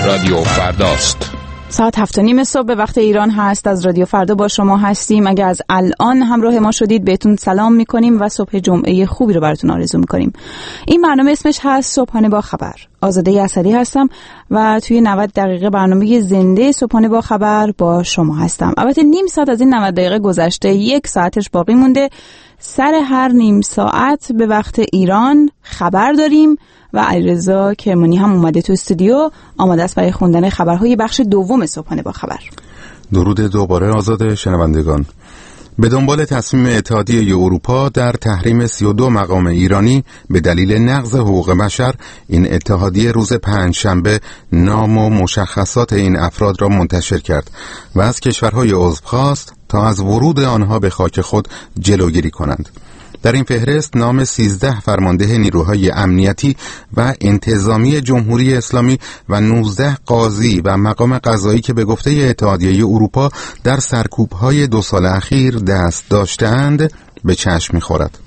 رادیو فرداست. ساعت 7:30 صبح به وقت ایران هست. از رادیو فردا با شما هستیم. اگه از الان همراه ما شدید بهتون سلام میکنیم و صبح جمعه خوبی رو براتون آرزو میکنیم. این برنامه اسمش هست صبحانه با خبر. آزاده اسدی هستم و توی 90 دقیقه برنامه زنده صبحانه با خبر با شما هستم. البته نیم ساعت از این 90 دقیقه گذشته، 1 ساعتش باقی مونده. سر هر نیم ساعت به وقت ایران خبر داریم و علیرضا کرمانی هم اومده تو استودیو، آماده است برای خوندن خبرهای بخش دوم صبحانه با خبر. درود دوباره آزاده شنوندگان. به دنبال تصمیم اتحادیه اروپا در تحریم 32 مقام ایرانی به دلیل نقض حقوق بشر، این اتحادیه روز پنجشنبه نام و مشخصات این افراد را منتشر کرد و از کشورهای عضو خواست تا از ورود آنها به خاک خود جلوگیری کنند. در این فهرست نام 13 فرمانده نیروهای امنیتی و انتظامی جمهوری اسلامی و 19 قاضی و مقام قضایی که به گفته اتحادیه اروپا در سرکوب‌های 2 سال اخیر دست داشته‌اند به چشم می‌خورد.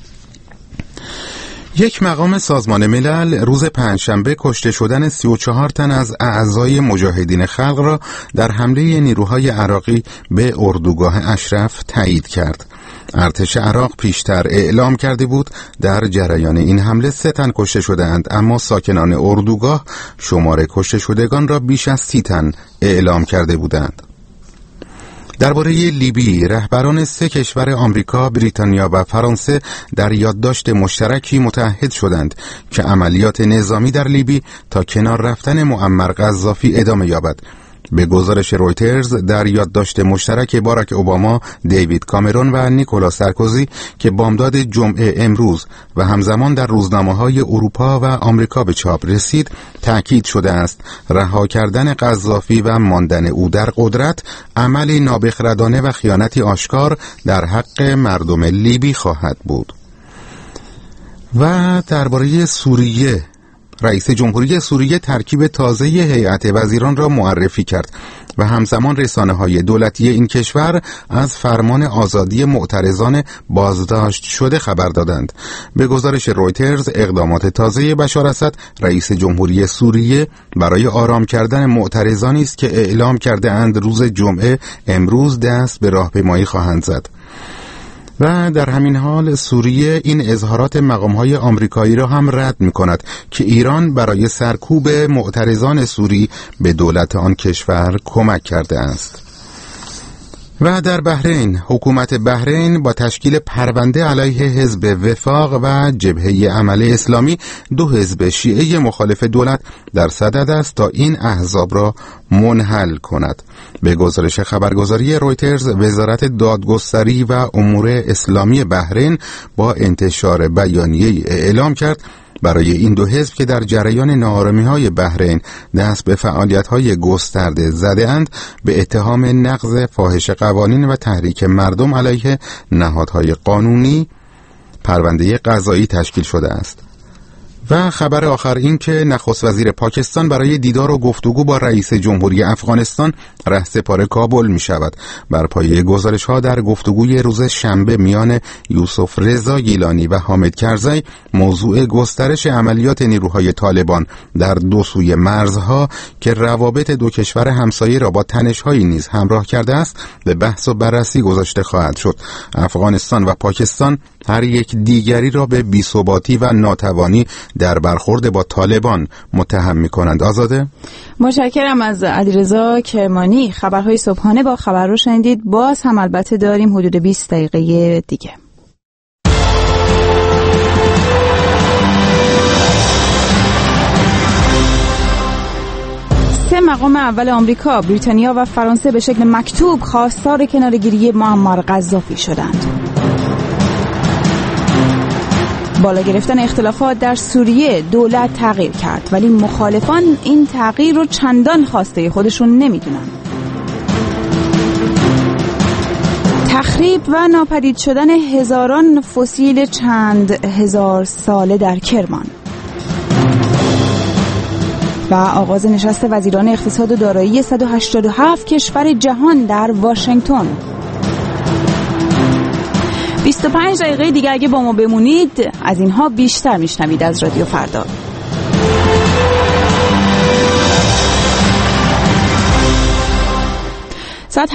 یک مقام سازمان ملل روز پنجشنبه کشته شدن 34 تن از اعضای مجاهدین خلق را در حمله نیروهای عراقی به اردوگاه اشرف تایید کرد. ارتش عراق پیشتر اعلام کرده بود در جریان این حمله 3 تن کشته شدند، اما ساکنان اردوگاه شمار کشته شدگان را بیش از 30 تن اعلام کرده بودند. درباره لیبی، رهبران 3 کشور آمریکا، بریتانیا و فرانسه در یادداشت مشترکی متعهد شدند که عملیات نظامی در لیبی تا کنار رفتن معمر قذافی ادامه یابد. به گزارش رویترز در یادداشت مشترک باراک اوباما، دیوید کامرون و نیکولاس سارکوزی که بامداد جمعه امروز و همزمان در روزنامه‌های اروپا و آمریکا به چاپ رسید، تأکید شده است رها کردن قذافی و ماندن او در قدرت عملی نابخردانه و خیانتی آشکار در حق مردم لیبی خواهد بود. و درباره سوریه، رئیس جمهوری سوریه ترکیب تازه هیئت وزیران را معرفی کرد و همزمان رسانه‌های دولتی این کشور از فرمان آزادی معترضان بازداشت شده خبر دادند. به گزارش رویترز، اقدامات تازه بشار اسد رئیس جمهوری سوریه برای آرام کردن معترضانی است که اعلام کرده اند روز جمعه امروز دست به راهپیمایی خواهند زد. و در همین حال سوریه این اظهارات مقام‌های آمریکایی را هم رد می‌کند که ایران برای سرکوب معترضان سوری به دولت آن کشور کمک کرده است. و در بحرین، حکومت بحرین با تشکیل پرونده علیه حزب وفاق و جبهه عمل اسلامی، 2 حزب شیعه مخالف دولت، در صدد است تا این احزاب را منحل کند. به گزارش خبرگزاری رویترز، وزارت دادگستری و امور اسلامی بحرین با انتشار بیانیه‌ای اعلام کرد برای این 2 حزب که در جریان ناآرامی‌های بحرین دست به فعالیت‌های گسترده زده‌اند، به اتهام نقض فاحش قوانین و تحریک مردم علیه نهادهای قانونی پرونده قضایی تشکیل شده است. و خبر آخر این که نخست وزیر پاکستان برای دیدار و گفتگو با رئیس جمهوری افغانستان رهسپار کابل می شود. بر پایه گزارش ها در گفتگوی روز شنبه میان یوسف رضا گیلانی و حامد کرزی، موضوع گسترش عملیات نیروهای طالبان در 2 سوی مرزها که روابط 2 کشور همسایه را با تنش‌هایی نیز همراه کرده است به بحث و بررسی گذاشته خواهد شد. افغانستان و پاکستان هر یک دیگری را به بی‌ثباتی و ناتوانی در برخورد با طالبان متهم می‌کنند. آزاده؟ متشکرم از علیرضا کرمانی. خبرهای صبحانه با خبر رو شنیدید. باز هم البته داریم حدود 20 دقیقه دیگه. سه مقام اول آمریکا، بریتانیا و فرانسه به شکل مکتوب خواستار کناره‌گیری معمر قذافی شدند. بالا گرفتن اختلافات در سوریه، دولت تغییر کرد ولی مخالفان این تغییر رو چندان خواسته خودشون نمیدونن. تخریب و ناپدید شدن هزاران فسیل چند هزار ساله در کرمان و آغاز نشست وزیران اقتصاد و دارایی 187 کشور جهان در واشنگتن. 25 دقیقه دیگه اگه با ما بمونید از اینها بیشتر میشنوید از رادیو فردا. ساعت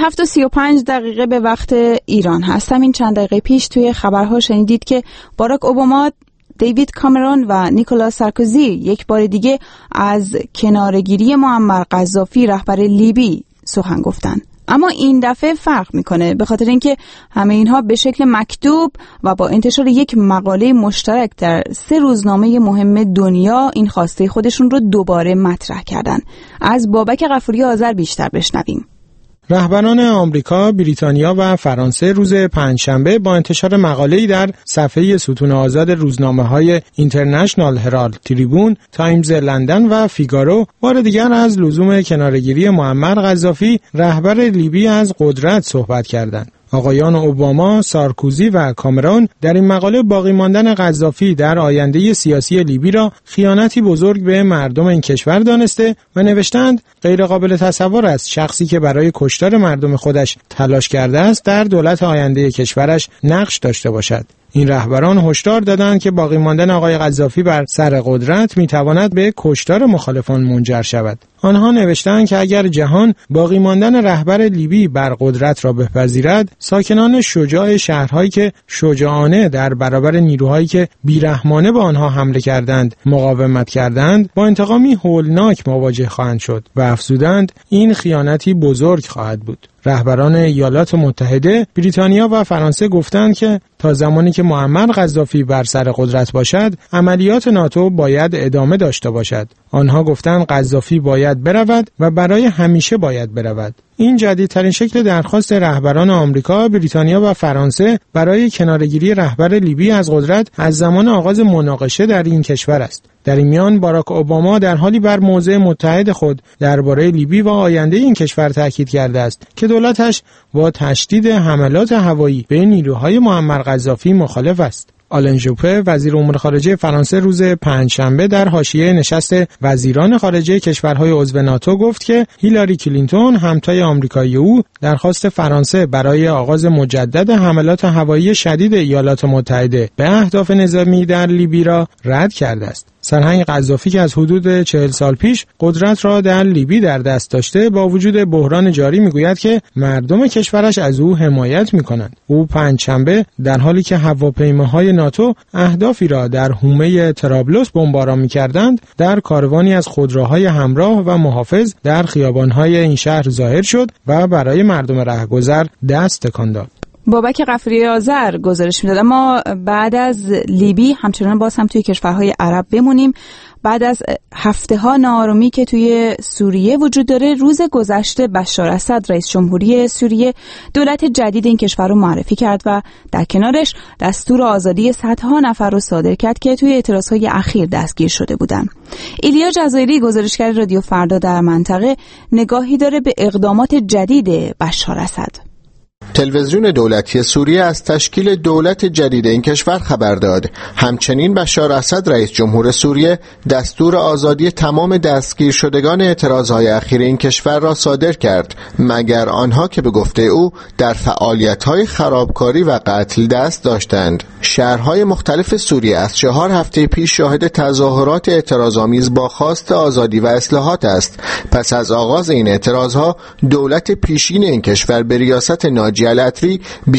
7:35 به وقت ایران هستم. این چند دقیقه پیش توی خبرها شنیدید که باراک اوباما، دیوید کامرون و نیکولاس سارکوزی یک بار دیگه از کناره‌گیری معمر قذافی رهبر لیبی سخن گفتن. اما این دفعه فرق میکنه، به خاطر اینکه همه اینها به شکل مکتوب و با انتشار یک مقاله مشترک در 3 روزنامه مهم دنیا این خواسته خودشون رو دوباره مطرح کردن. از بابک غفوری آذر بیشتر بشنویم. رهبران آمریکا، بریتانیا و فرانسه روز پنجشنبه با انتشار مقاله‌ای در صفحه ستون آزاد روزنامه‌های اینترنشنال هرالد تریبون، تایمز لندن و فیگارو بار دیگر از لزوم کناره‌گیری معمر قذافی رهبر لیبی از قدرت صحبت کردند. آقایان اوباما، سارکوزی و کامرون در این مقاله باقی ماندن قذافی در آینده سیاسی لیبی را خیانتی بزرگ به مردم این کشور دانسته و نوشتند غیر قابل تصور است شخصی که برای کشتار مردم خودش تلاش کرده است در دولت آینده کشورش نقش داشته باشد. این رهبران هشدار دادند که باقی ماندن آقای قذافی بر سر قدرت میتواند به کشتار مخالفان منجر شود. آنها نوشتند که اگر جهان باقی ماندن رهبر لیبی بر قدرت را بپذیرد، ساکنان شجاع شهرهایی که شجاعانه در برابر نیروهایی که بیرحمانه به آنها حمله کردند مقاومت کردند، با انتقامی هولناک مواجه خواهند شد و افزودند این خیانتی بزرگ خواهد بود. رهبران ایالات متحده، بریتانیا و فرانسه گفتند که تا زمانی که معمر قذافی بر سر قدرت باشد، عملیات ناتو باید ادامه داشته باشد. آنها گفتند قذافی باید برود و برای همیشه باید برود. این جدیدترین شکل درخواست رهبران آمریکا، بریتانیا و فرانسه برای کناره‌گیری رهبر لیبی از قدرت از زمان آغاز مناقشه در این کشور است. در این میان باراک اوباما در حالی بر موضع متحد خود درباره لیبی و آینده این کشور تاکید کرده است که دولتش با تشدید حملات هوایی به نیروهای معمر قذافی مخالف است. آلن ژوپه، وزیر امور خارجه فرانسه، روز پنجشنبه در حاشیه نشست وزیران خارجه کشورهای عضو ناتو گفت که هیلاری کلینتون، همتای آمریکایی او، درخواست فرانسه برای آغاز مجدد حملات هوایی شدید ایالات متحده به اهداف نظامی در لیبی را رد کرده است. سرهنگ قذافی که از حدود 40 سال پیش قدرت را در لیبی در دست داشته، با وجود بحران جاری میگوید که مردم کشورش از او حمایت میکنند. او پنجشنبه در حالی که هواپیماهای ناتو اهدافی را در حومه طرابلس بمباران میکردند، در کاروانی از خودروهای همراه و محافظ در خیابانهای این شهر ظاهر شد و برای مردم رهگذر دست تکان داد. بابک غفوری آذر گزارش میداد. اما بعد از لیبی همچنان باز هم توی کشورهای عرب بمونیم. بعد از هفته ها ناآرامی که توی سوریه وجود داره، روز گذشته بشار اسد رئیس جمهوری سوریه دولت جدید این کشور رو معرفی کرد و در کنارش دستور آزادی صدها نفر رو صادر کرد که توی اعتراضهای اخیر دستگیر شده بودن. ایلیا جزایری، گزارشگر رادیو فردا در منطقه، نگاهی داره به اقدامات جدید بشار اسد. تلویزیون دولتی سوریه از تشکیل دولت جدید این کشور خبر داد. همچنین بشار اسد رئیس جمهور سوریه دستور آزادی تمام دستگیر شدگان اعتراضهای اخیر این کشور را صادر کرد، مگر آنها که به گفته او در فعالیت‌های خرابکاری و قتل دست داشتند. شهرهای مختلف سوریه از 4 هفته پیش شاهد تظاهرات اعتراض‌آمیز با خواست آزادی و اصلاحات است. پس از آغاز این اعتراضها، دولت پیشین این کشور به ریاست ناجی العطری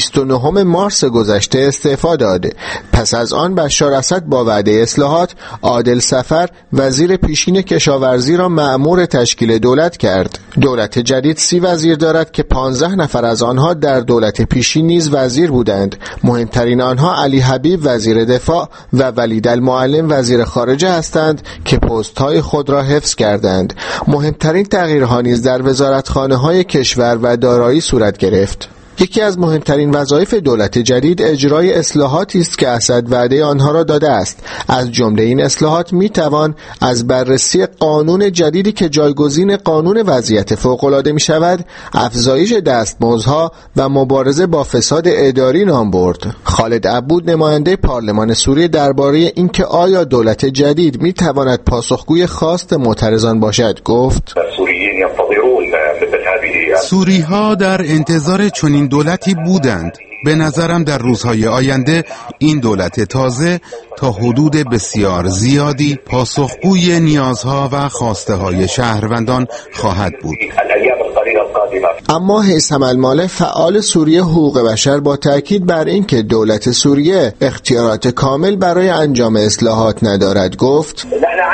29 مارس گذشته استعفا داد. پس از آن بشار اسد با وعده اصلاحات، عادل سفر وزیر پیشین کشاورزی را مأمور تشکیل دولت کرد. دولت جدید 30 وزیر دارد که 15 نفر از آنها در دولت پیشین نیز وزیر بودند. مهمترین آنها علی حبیب وزیر دفاع و ولید المعلم وزیر خارجه هستند که پست‌های خود را حفظ کردند. مهمترین تغییرها نیز در وزارتخانه‌های کشور و دارایی صورت گرفت. یکی از مهمترین وظایف دولت جدید اجرای اصلاحاتی است که اسد وعده آنها را داده است. از جمله این اصلاحات میتوان از بررسی قانون جدیدی که جایگزین قانون وضعیت فوق‌العاده میشود، افزایش دستمزدها و مبارزه با فساد اداری نام برد. خالد عبود، نماینده پارلمان سوریه، درباره اینکه آیا دولت جدید میتواند پاسخگوی خواست معترضان باشد گفت: سوری‌ها در انتظار چنین دولتی بودند. به نظرم در روزهای آینده این دولت تازه تا حدود بسیار زیادی پاسخگوی نیازها و خواسته های شهروندان خواهد بود. اما هیثم المالح فعال سوریه حقوق بشر با تاکید بر اینکه دولت سوریه اختیارات کامل برای انجام اصلاحات ندارد گفت: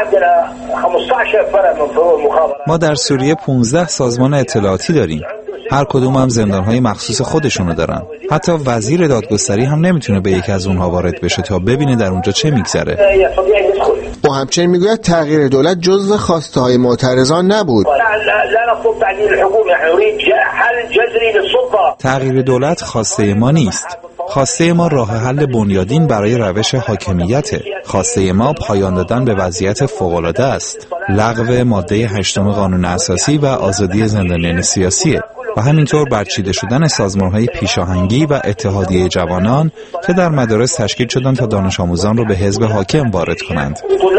ما در سوریه 15 سازمان اطلاعاتی داریم. هر کدوم هم زندانهای مخصوص خودشونو دارن. حتی وزیر دادگستری هم نمیتونه به یکی از اونها وارد بشه تا ببینه در اونجا چه میگذره. او همچنین میگوید تغییر دولت جزو خواسته های معترضان نبود. تغییر دولت خواسته ما نیست. خواسته ما راه حل بنیادین برای روش حاکمیته. خواسته ما پایان دادن به وضعیت فوق‌العاده است. لغو ماده 8 قانون اساسی و آزادی زندانیان سیاسیه. و همینطور برچیده شدن سازمان‌های پیشاهنگی و اتحادیه جوانان که در مدارس تشکیل شدن تا دانش آموزان رو به حزب حاکم وارد کنند.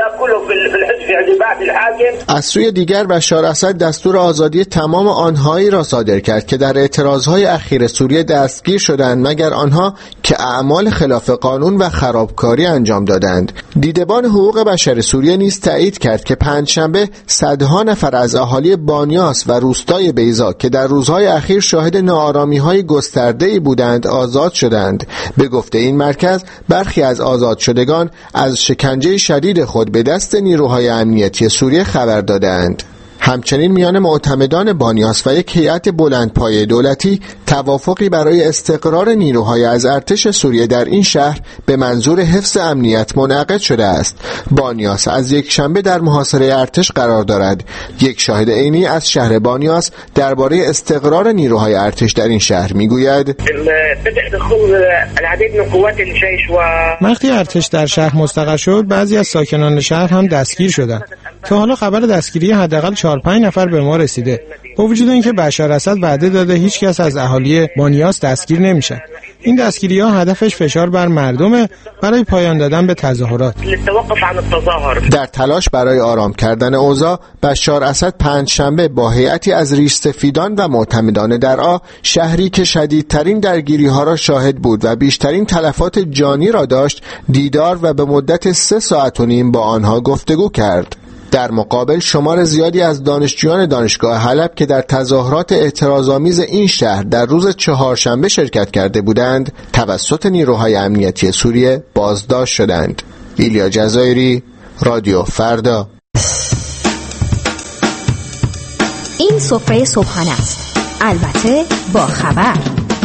از سوی دیگر بشار اسد دستور آزادی تمام آنهایی را صادر کرد که در اعتراضهای اخیر سوریه دستگیر شدند مگر آنها که اعمال خلاف قانون و خرابکاری انجام دادند. دیدبان حقوق بشر سوریه نیز تایید کرد که پنجشنبه صدها نفر از اهالی بانیاس و روستای بیضا که در روزهای اخیر شاهد ناآرامی‌های گسترده‌ای بودند آزاد شدند. به گفته این مرکز برخی از آزاد شدگان از شکنجه شدید خود به دست نیروهای امنیتی سوریه خبر دادند. همچنین میان معتمدان بانیاس و یک هیئت بلندپایه دولتی توافقی برای استقرار نیروهای از ارتش سوریه در این شهر به منظور حفظ امنیت منعقد شده است. بانیاس از یک شنبه در محاصره ارتش قرار دارد. یک شاهد عینی از شهر بانیاس درباره استقرار نیروهای ارتش در این شهر میگوید: وقتی ارتش در شهر مستقر شد بعضی از ساکنان شهر هم دستگیر شدند. تا حالا خبر دستگیری حداقل 4-5 نفر به ما رسیده. با وجود اینکه بشار اسد وعده داده هیچ کس از اهالی بانیاس دستگیر نمیشه. این دستگیری‌ها هدفش فشار بر مردم برای پایان دادن به تظاهرات. در تلاش برای آرام کردن اوضاع، بشار اسد پنجشنبه با هیئتی از ریشسفیدان و معتمدان درعا، شهری که شدیدترین درگیری‌ها را شاهد بود و بیشترین تلفات جانی را داشت، دیدار و به مدت 3 ساعت و نیم با آنها گفتگو کرد. در مقابل شمار زیادی از دانشجویان دانشگاه حلب که در تظاهرات اعتراض‌آمیز این شهر در روز چهارشنبه شرکت کرده بودند توسط نیروهای امنیتی سوریه بازداشت شدند. ایلیا جزایری، رادیو فردا. این سفره صبحانه است، البته با خبر.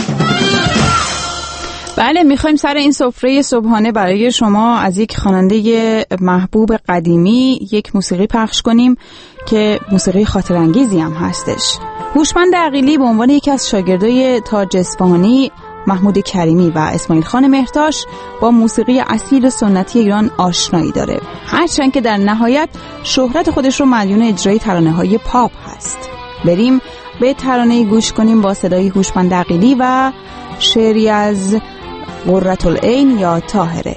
بله، میخوایم سر این سفره صبحانه برای شما از یک خواننده محبوب قدیمی یک موسیقی پخش کنیم که موسیقی خاطرانگیزی هم هستش. هوشمند عقیلی به عنوان یکی از شاگردای تاج اصفهانی، محمود کریمی و اسماعیل خان مهرتاش با موسیقی اصیل سنتی ایران آشنایی داره، هرچند که در نهایت شهرت خودش رو مدیون اجرای ترانه‌های پاپ هست. بریم به ترانه‌ای گوش کنیم با صدای هوشمند عقیلی و شعری از قرة العین یا طاهره.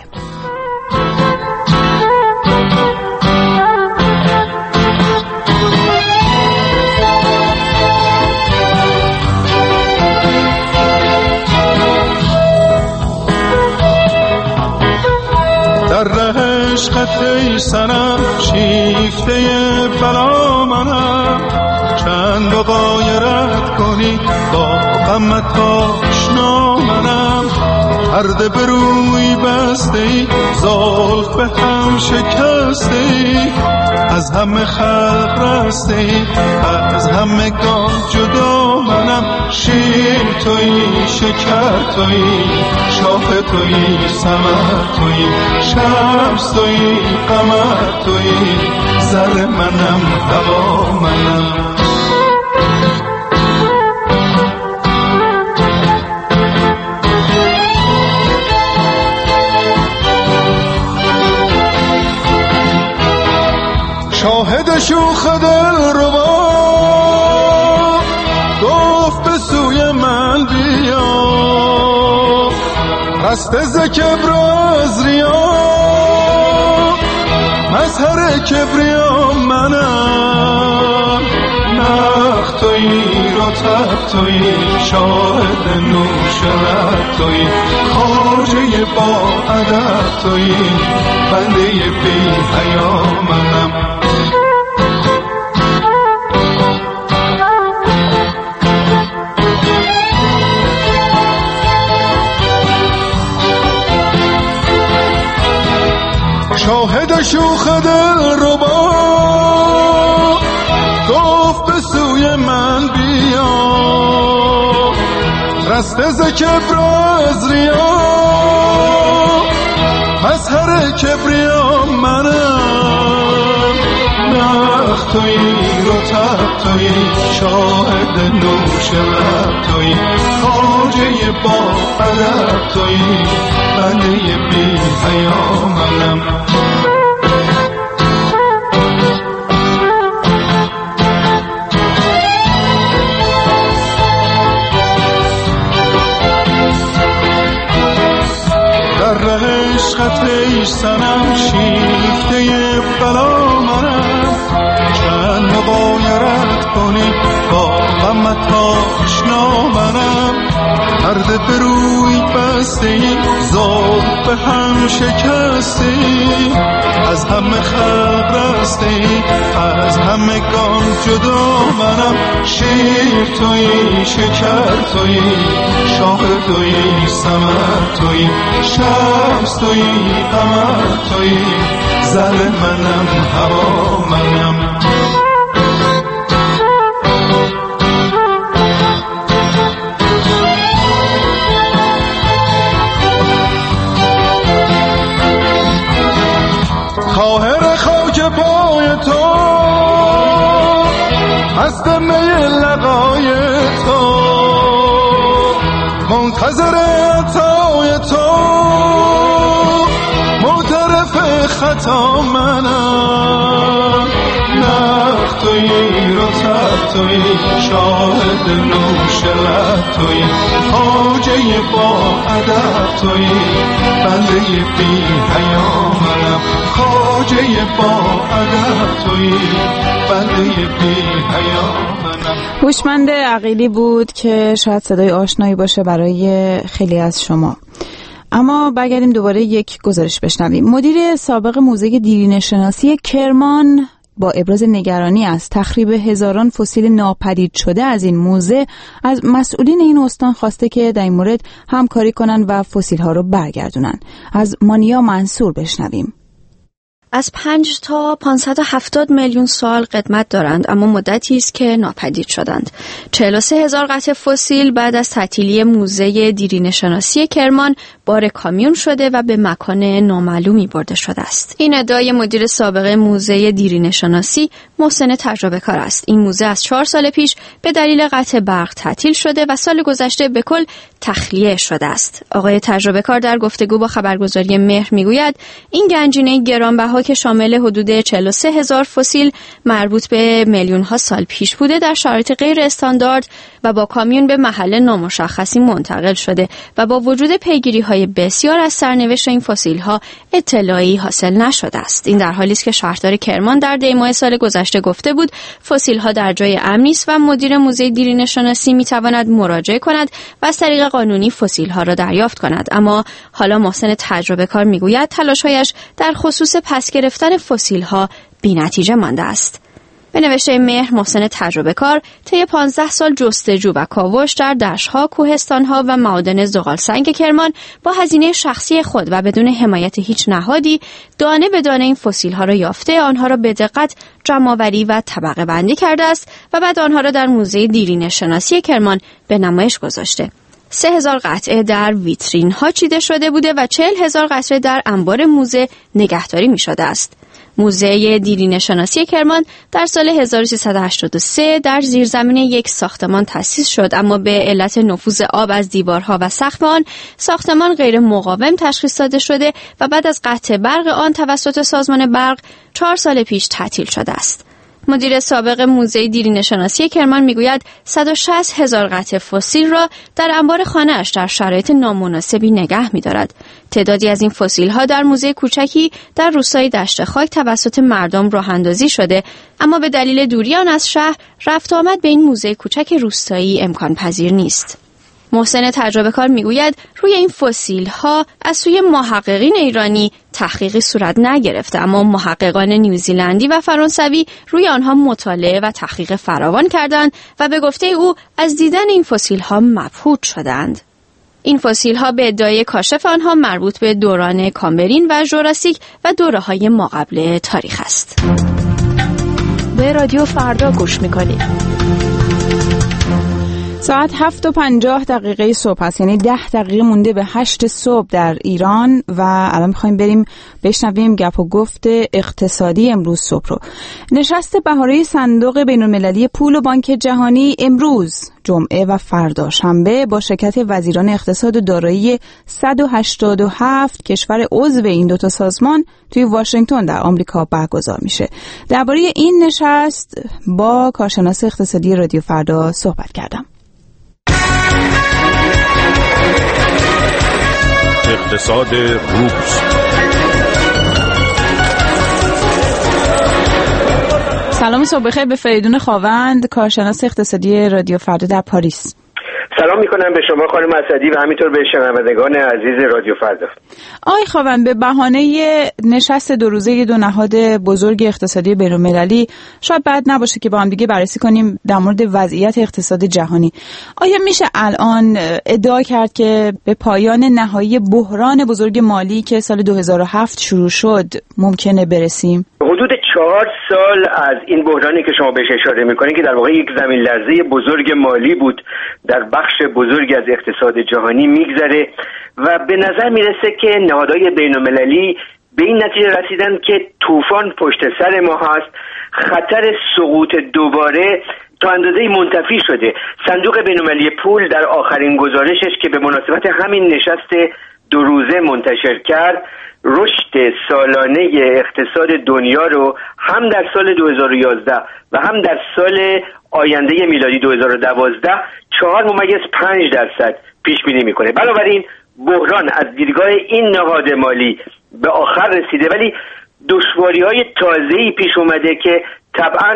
در ره عشقت ای صنم شیفته بلا منم، چند غایرت کنی با غمت آشنا منم. پرده به روی بسته ای، زلف به هم شکسته ای، از همه خلق رسته ای، از همه گان جدا منم. شیر تویی، شکر تویی، شاخ تویی، ثمر تویی، شمس تویی، قمر تویی، زر منم، هوا منم. شاهد شوخ دل ربا گفت به سوی من بیا، رسته ز کبر از ریا، مظهر کبریا منم. نخ تویی، رتب لب تویی، شاهد نوش لب تویی، خواجه با ادب تویی، بنده بی حیا منم. شاهد شوخ دل ربا گفت به سوی من بیا، رسته ز کبر و از ریا، مظهر کبریا منم. نخ تویی، رطب تویی، شاهد نوش لب تویی، خواجه با ادب تویی، بنده بی حیا منم. عشقت ای سنم شیفته بلا منم، چند مبایرت کنی با غمت آشنا منم. پرده به روی بسته ای، زلف به هم شکسته ای، از همه خلق رسته ای، از همه گان جدا منم. شیر تویی، شکر تویی، شاه تویی، ثمر تویی، شمس تویی، قمر تویی، زل منم، هوا منم. خواهر خاک پای تو، هست می لقای تو، منتظر عطای تو، معترف خطا منم. نخ تویی، رطب تویی، شاهد نوش لب تویی، خواجه با ادب تویی، بنده بی حیا منم. خواجه با ادب تویی، بنده بی حیا منم. هوشمند عقیلی بود که شاید صدای آشنایی باشه برای خیلی از شما. اما برگردیم دوباره یک گزارش بشنویم. مدیر سابق موزه دیرینه شناسی کرمان با ابراز نگرانی از تخریب هزاران فسیل ناپدید شده از این موزه از مسئولین این استان خواسته که در این مورد همکاری کنند و فسیل‌ها رو برگردونن. از مانیا منصور بشنویم. از 5 تا 570 میلیون سال قدمت دارند، اما مدتی است که ناپدید شدند. 43,000 قطعه فسیل بعد از تعطیلی موزه دیرینه شناسی کرمان بار کامیون شده و به مکان نامعلومی برده شده است. این ادعای مدیر سابق موزه دیرینه شناسی محسن تجربه کار است. این موزه از 4 سال پیش به دلیل قطع برق تعطیل شده و سال گذشته به کل تخلیه شده است. آقای تجربه کار در گفتگو با خبرگزاری مهر میگوید این گنجینه گرانبها که شامل حدود 43,000 فسیل مربوط به میلیون ها سال پیش بوده در شرایط غیر استاندارد و با کامیون به محل نامشخصی منتقل شده و با وجود پیگیری‌های بسیار از سرنوشت این فسیل‌ها اطلاعی حاصل نشده است. این در حالی است که شهردار کرمان در دی ماه سال گذشته گفته بود فسیل‌ها در جای امنی است و مدیر موزه دیرینه شناسی می‌تواند مراجعه کند و از طریق قانونی فسیل‌ها را دریافت کند. اما حالا محسن تجربه کار می‌گوید تلاش‌هایش در خصوص پس گرفتن فسیل‌ها بی‌نتیجه مانده است. به نوشته مهر، محسن تجربه کار طی 15 سال جستجو و کاوش در دشت‌ها، کوهستان‌ها و معادن زغالسنگ کرمان با هزینه شخصی خود و بدون حمایت هیچ نهادی دانه به دانه این فسیل‌ها را یافته، آنها را به دقت جمع‌آوری و طبقه بندی کرده است و بعد آنها را در موزه دیرینه شناسی کرمان به نمایش گذاشته. 3,000 قطعه در ویترین ها چیده شده بوده و 40,000 قطعه در انبار موزه نگهداری می شده است. موزه دیرینه شناسی کرمان در سال 1383 در زیرزمین یک ساختمان تأسیس شد، اما به علت نفوذ آب از دیوارها و سقف آن ساختمان غیر مقاوم تشخیص داده شده و بعد از قطع برق آن توسط سازمان برق 4 سال پیش تعطیل شده است. مدیر سابق موزه دیرینه شناسی کرمان میگوید 160,000 قطعه فسیل را در انبار خانه‌اش در شرایط نامناسبی نگه می‌دارد. تعدادی از این فسیل‌ها در موزه کوچکی در روستای دشت خاک توسط مردم راه‌اندازی شده، اما به دلیل دوری آن از شهر رفت آمد به این موزه کوچک روستایی امکان پذیر نیست. محسن تجربه کار میگوید روی این فسیل ها از سوی محققین ایرانی تحقیقی صورت نگرفته، اما محققان نیوزیلندی و فرانسوی روی آنها مطالعه و تحقیق فراوان کردند و به گفته او از دیدن این فسیل ها مبهوت شدند. این فسیل ها به ادعای کاشف آنها مربوط به دوران کامبرین و ژوراسیک و دوره‌های ماقبل تاریخ است. به رادیو فردا گوش میکنید. ساعت 7:50 صبح است، یعنی 10 دقیقه مونده به 8 صبح در ایران و الان میخوایم بریم بشنویم گپ و گفت اقتصادی امروز صبح رو. نشست بهاره صندوق بین‌المللی پول و بانک جهانی امروز جمعه و فردا شنبه با شرکت وزیران اقتصاد و دارایی 187 کشور عضو این دوتا سازمان توی واشنگتن در آمریکا برگزار میشه. درباره این نشست با کارشناس اقتصادی رادیو فردا صحبت کردم. اقتصاد روز. سلام صبح بخیر به فریدون خاوند، کارشناس اقتصادی رادیو فردا در پاریس. سلام میکنم به شما خانم اسدی و همینطور به شنوندگان عزیز رادیو فردا. آقای خاوند، به بهانه نشست 2 روزه 2 نهاد بزرگ اقتصادی بین‌المللی شاید بد نباشه که با هم دیگه بررسی کنیم در مورد وضعیت اقتصاد جهانی. آیا میشه الان ادعا کرد که به پایان نهایی بحران بزرگ مالی که سال 2007 شروع شد ممکنه برسیم؟ حدود 4 سال از این بحرانی که شما بهش اشاره میکنید که در واقع یک زمین لرزه بزرگ مالی بود در بخش بزرگی از اقتصاد جهانی میگذره و به نظر میرسه که نهادهای بین‌المللی به این نتیجه رسیدن که طوفان پشت سر ما هست، خطر سقوط دوباره تا اندازه‌ای منتفی شده. صندوق بین‌المللی پول در آخرین گزارشش که به مناسبت همین نشست 2 روزه منتشر کرد، رشد سالانه اقتصاد دنیا رو هم در سال 2011 و هم در سال آینده میلادی 2012 4.5% پیش بینی میکنه. بنابراین بحران از دیدگاه این نهاد مالی به آخر رسیده، ولی دشواری‌های تازه‌ای پیش اومده که طبعاً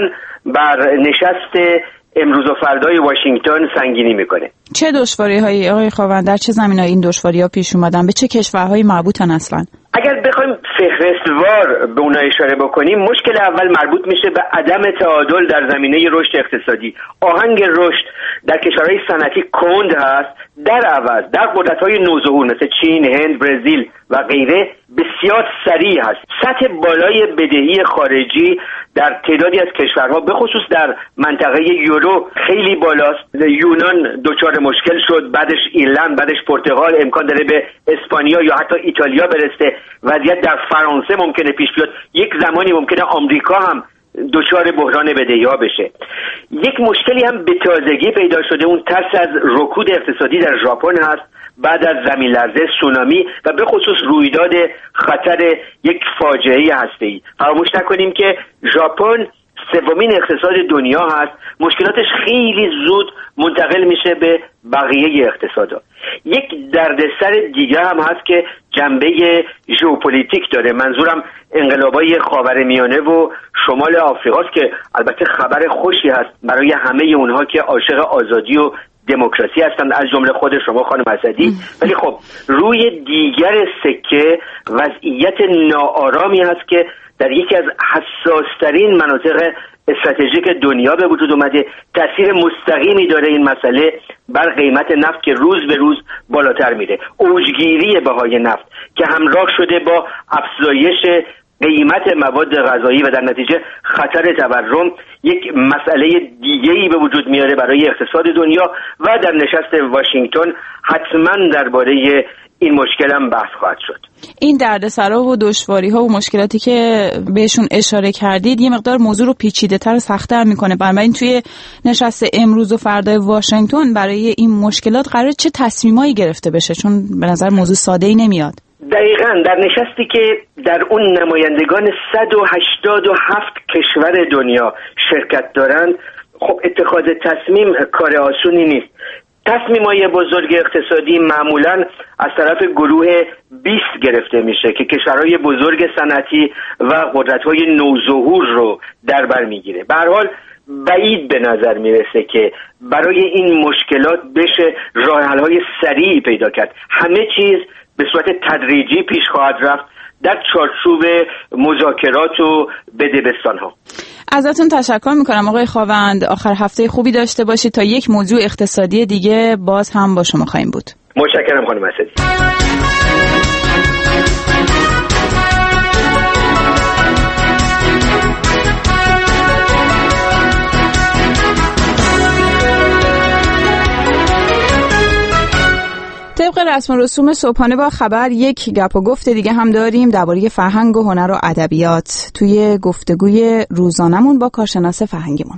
بر نشست امروز و فردای واشنگتن سنگینی میکنه. چه دشواری‌هایی آقای خاوند، در چه زمینه‌ای این دشواری‌ها پیش اومدن؟ به چه کشورهایی مربوطن اصلاً؟ اگر بخوایم فهرستوار به اونها اشاره بکنیم، مشکل اول مربوط میشه به عدم تعادل در زمینه رشد اقتصادی. آهنگ رشد در کشورهای صنعتی کند هست، در عوض در قدرت‌های نوظهور مثل چین، هند، برزیل و غیره بسیار سریع هست. سطح بالای بدهی خارجی در تعدادی از کشورها به خصوص در منطقه یورو خیلی بالاست. یونان دچار مشکل شد، بعدش ایرلند، بعدش پرتغال، امکان داره به اسپانیا یا حتی ایتالیا برسه. وضعیت در فرانسه ممکنه پیش بیاد، یک زمانی ممکنه آمریکا هم دچار بحران بدهی‌ها بشه. یک مشکلی هم به تازگی پیدا شده، اون ترس از رکود اقتصادی در ژاپن هست بعد از زمین لرزه، سونامی و به خصوص رویداد خطر یک فاجعه هسته‌ای. فراموش نکنیم که ژاپن 3مین اقتصاد دنیا هست، مشکلاتش خیلی زود منتقل میشه به بقیه اقتصادها. یک دردسر دیگه هم هست که جنبه ژئوپلیتیک داره، منظورم انقلابای خاورمیانه و شمال آفریقاست که البته خبر خوشی هست برای همه اونها که عاشق آزادی و دموکراسی هستند، از جمله خود شما خانم اسدی. ولی خب روی دیگر سکه وضعیت ناآرامی هست که در یکی از حساس‌ترین مناطق استراتژیک دنیا به وجود اومده. تأثیر مستقیمی داره این مسئله بر قیمت نفت که روز به روز بالاتر میره. اوجگیری بهای نفت که همراه شده با افزایش قیمت مواد غذایی و در نتیجه خطر تورم یک مسئله دیگه‌ای به وجود میاره برای اقتصاد دنیا و در نشست واشنگتن حتما درباره این مشکل هم بحث خواهد شد. این دردسرا و دشواری‌ها و مشکلاتی که بهشون اشاره کردید یه مقدار موضوع رو پیچیده‌تر و سخت‌تر می‌کنه. بنابراین توی نشست امروز و فردای واشنگتن برای این مشکلات قراره چه تصمیمایی گرفته بشه؟ چون به نظر موضوع ساده‌ای نمیاد. دقیقاً در نشستی که در اون نمایندگان 187 کشور دنیا شرکت دارند، خب اتخاذ تصمیم کار آسونی نیست. تصمیم‌های بزرگ اقتصادی معمولاً از طرف گروه 20 گرفته میشه که کشورهای بزرگ صنعتی و قدرت‌های نوظهور رو در بر میگیره. به هر حال بعید به نظر میرسه که برای این مشکلات بشه راه حل‌های سریعی پیدا کرد. همه چیز به صورت تدریجی پیش خواهد رفت در چارچوب مذاکرات و بدبستان‌ها. ازتون تشکر میکنم آقای خاوند. آخر هفته خوبی داشته باشید. تا یک موضوع اقتصادی دیگه باز هم با شما خواهیم بود. متشکرم خانم اسدی. طبق رسم و رسوم صبحانه با خبر یک گپ و گفت دیگه هم داریم درباره فرهنگ و هنر و ادبیات توی گفتگوی روزانمون با کارشناس فرهنگیمون.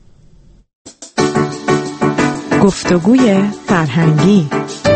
گفتگوی فرهنگی.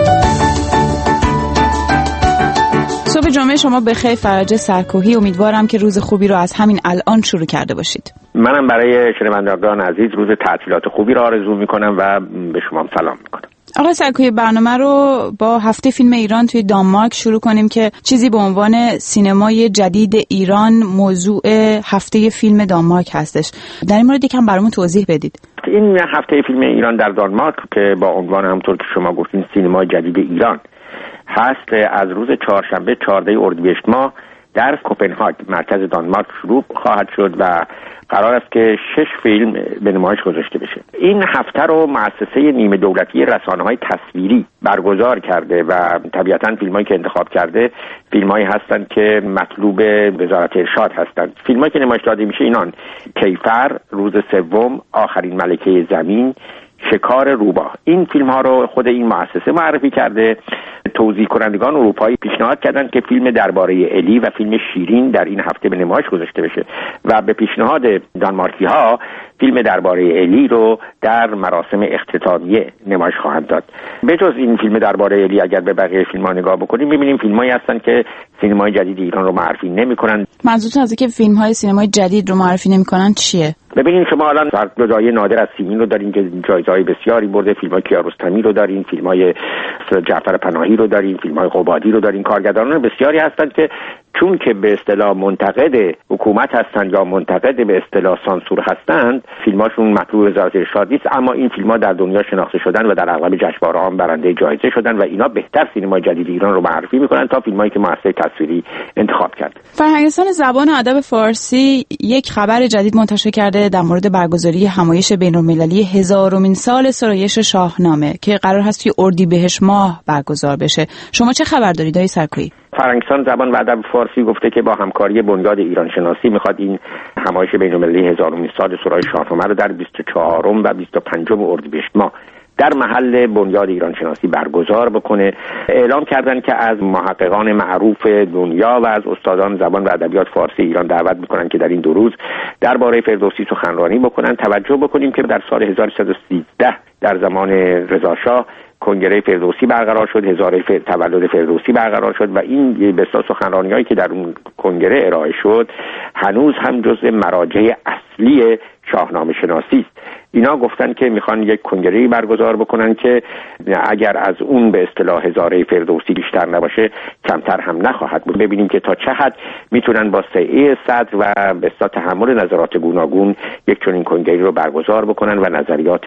صبح جمعه شما بخیر فرج سرکوهی. امیدوارم که روز خوبی رو از همین الان شروع کرده باشید. منم برای شنوندگان عزیز روز تعطیلات خوبی رو آرزو میکنم و به شما سلام میکنم. آقای سرکوهی، برنامه رو با هفته فیلم ایران توی دانمارک شروع کنیم که چیزی به عنوان سینمای جدید ایران موضوع هفته فیلم دانمارک هستش. در این مورد یکم برامون توضیح بدید. این هفته فیلم ایران در دانمارک که با عنوان همونطور که شما گفتین سینمای جدید ایران هست، از روز چهارشنبه 14 اردیبهشت ماه در کوپنهاگ مرکز دانمارک شروع خواهد شد و قرار است که 6 فیلم به نمایش گذاشته بشه. این هفته رو مؤسسه نیمه دولتی رسانه‌های تصویری برگزار کرده و طبیعتاً فیلمایی که انتخاب کرده فیلمایی هستند که مطلوب وزارت ارشاد هستند. فیلمایی که نمایش داده میشه اینان: کیفر، روز سوم، آخرین ملکه زمین، شکار روباه. این فیلم ها رو خود این مؤسسه معرفی کرده. توزیع کنندگان اروپایی پیشنهاد کردند که فیلم درباره الی و فیلم شیرین در این هفته به نمایش گذاشته بشه و به پیشنهاد دانمارکی ها فیلم درباره الی رو در مراسم اختتامیه نمایش خواهند داد. به جز این فیلم درباره الی اگر به بقیه فیلم ها نگاه بکنیم می‌بینیم فیلمایی هستن که سینمای جدید ایران رو معرفی نمی‌کنن. منظورتون از اینکه فیلم‌های سینمای جدید رو معرفی نمی‌کنن چیه؟ ببینید شما الان سرگذاری نادر از سیمین رو دارین که جایزه‌های بسیاری برده، فیلم‌های کیارستمی رو دارین، فیلم‌های جعفر پناهی رو دارین، فیلم‌های قبادی رو دارین. کارگردانان بسیاری هستند که چون که به اصطلاح منتقد حکومت هستند یا منتقد به اصطلاح سانسور هستند، فیلماشون مطلوب وزارت ارشاد نیست، اما این فیلم‌ها در دنیا شناخته شدن و در اغلب جشنواره‌ها هم برنده جایزه شدن و اینا بهتر سینمای جدید ایران رو معرفی می‌کنن تا فیلمایی که مؤسسه تصویری انتخاب کرده. فرهنگستان زبان و ادب فارسی یک خبر جدید منتشر کرده در مورد برگزاری همایش بین‌المللی 1000مین سال سرایش شاهنامه که قرار هست توی اردیبهشت ماه برگزار بشه. شما چه خبر دارید آقای سرکویی؟ فرهنگستان زبان و ادب فارسی گفته که با همکاری بنیاد ایران شناسی میخواد این همایش بین‌المللی 1000مین سال سرایش شاهنامه رو در 24 و 25 اردیبهشت ماه در محل بنیاد ایران شناسی برگزار بکنه. اعلام کردن که از محققان معروف دنیا و از استادان زبان و ادبیات فارسی ایران دعوت میکنن که در این 2 روز درباره فردوسی سخنرانی بکنن. توجه بکنیم که در سال 1313 در زمان رضا شاه کنگره فردوسی برقرار شد، هزاره تولد فردوسی برقرار شد و این بسیار سخنرانی‌هایی که در اون کنگره ارائه شد هنوز هم جزء مراجع اصلی شاهنامه شناسی است. اینا گفتن که میخوان یک کنگره‌ای برگزار بکنن که اگر از اون به اصطلاح هزاره فردوسی بیشتر نباشه کمتر هم نخواهد بود. ببینیم که تا چه حد میتونن با سعه صدر و به اصطلاح تحمل نظرات گوناگون یک چنین کنگره‌ای رو برگزار بکنن و نظریات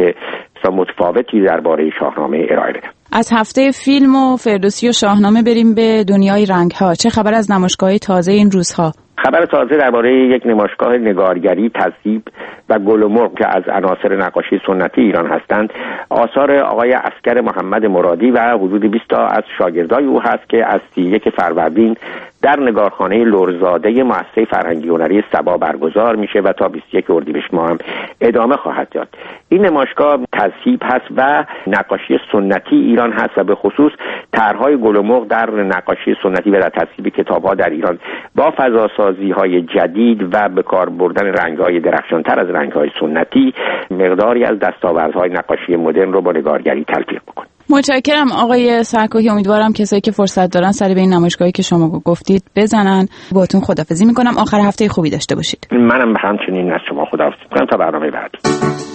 متفاوتی درباره شاهنامه ارائه بدن. از هفته فیلم و فردوسی و شاهنامه بریم به دنیای رنگ‌ها. چه خبر از نمایشگاه تازه این روزها؟ خبر تازه درباره یک نمایشگاه نگارگری، تذهیب و گل و مرغ که از عناصر نقاشی سنتی ایران هستند. آثار آقای عسکر محمد مرادی و حدود 20 تا از شاگردای او هست که از 31 فروردین در نگارخانه لرزاده مؤسسه فرهنگی هنری سبا برگزار میشه و تا 21 اردیبهشت ماه هم ادامه خواهد داد. این نمایشگاه تذهیب هست و نقاشی سنتی ایران هست و به خصوص طرح‌های گل و مرغ در نقاشی سنتی و در تذهیب کتاب‌ها در ایران با فضاسازی‌های جدید و به کار بردن رنگ‌های درخشان‌تر از رنگ‌های سنتی مقداری از دستاوردهای نقاشی مدرن رو با نگارگری تلفیق بکنه. متشکرم آقای سرکوهی. امیدوارم کسایی که فرصت دارن سری به این نمایشگاهی که شما گفتید بزنن. باهاتون خداحافظی میکنم. آخر هفته خوبی داشته باشید. منم همچنین از شما خداحافظی میکنم تا برنامه بعد.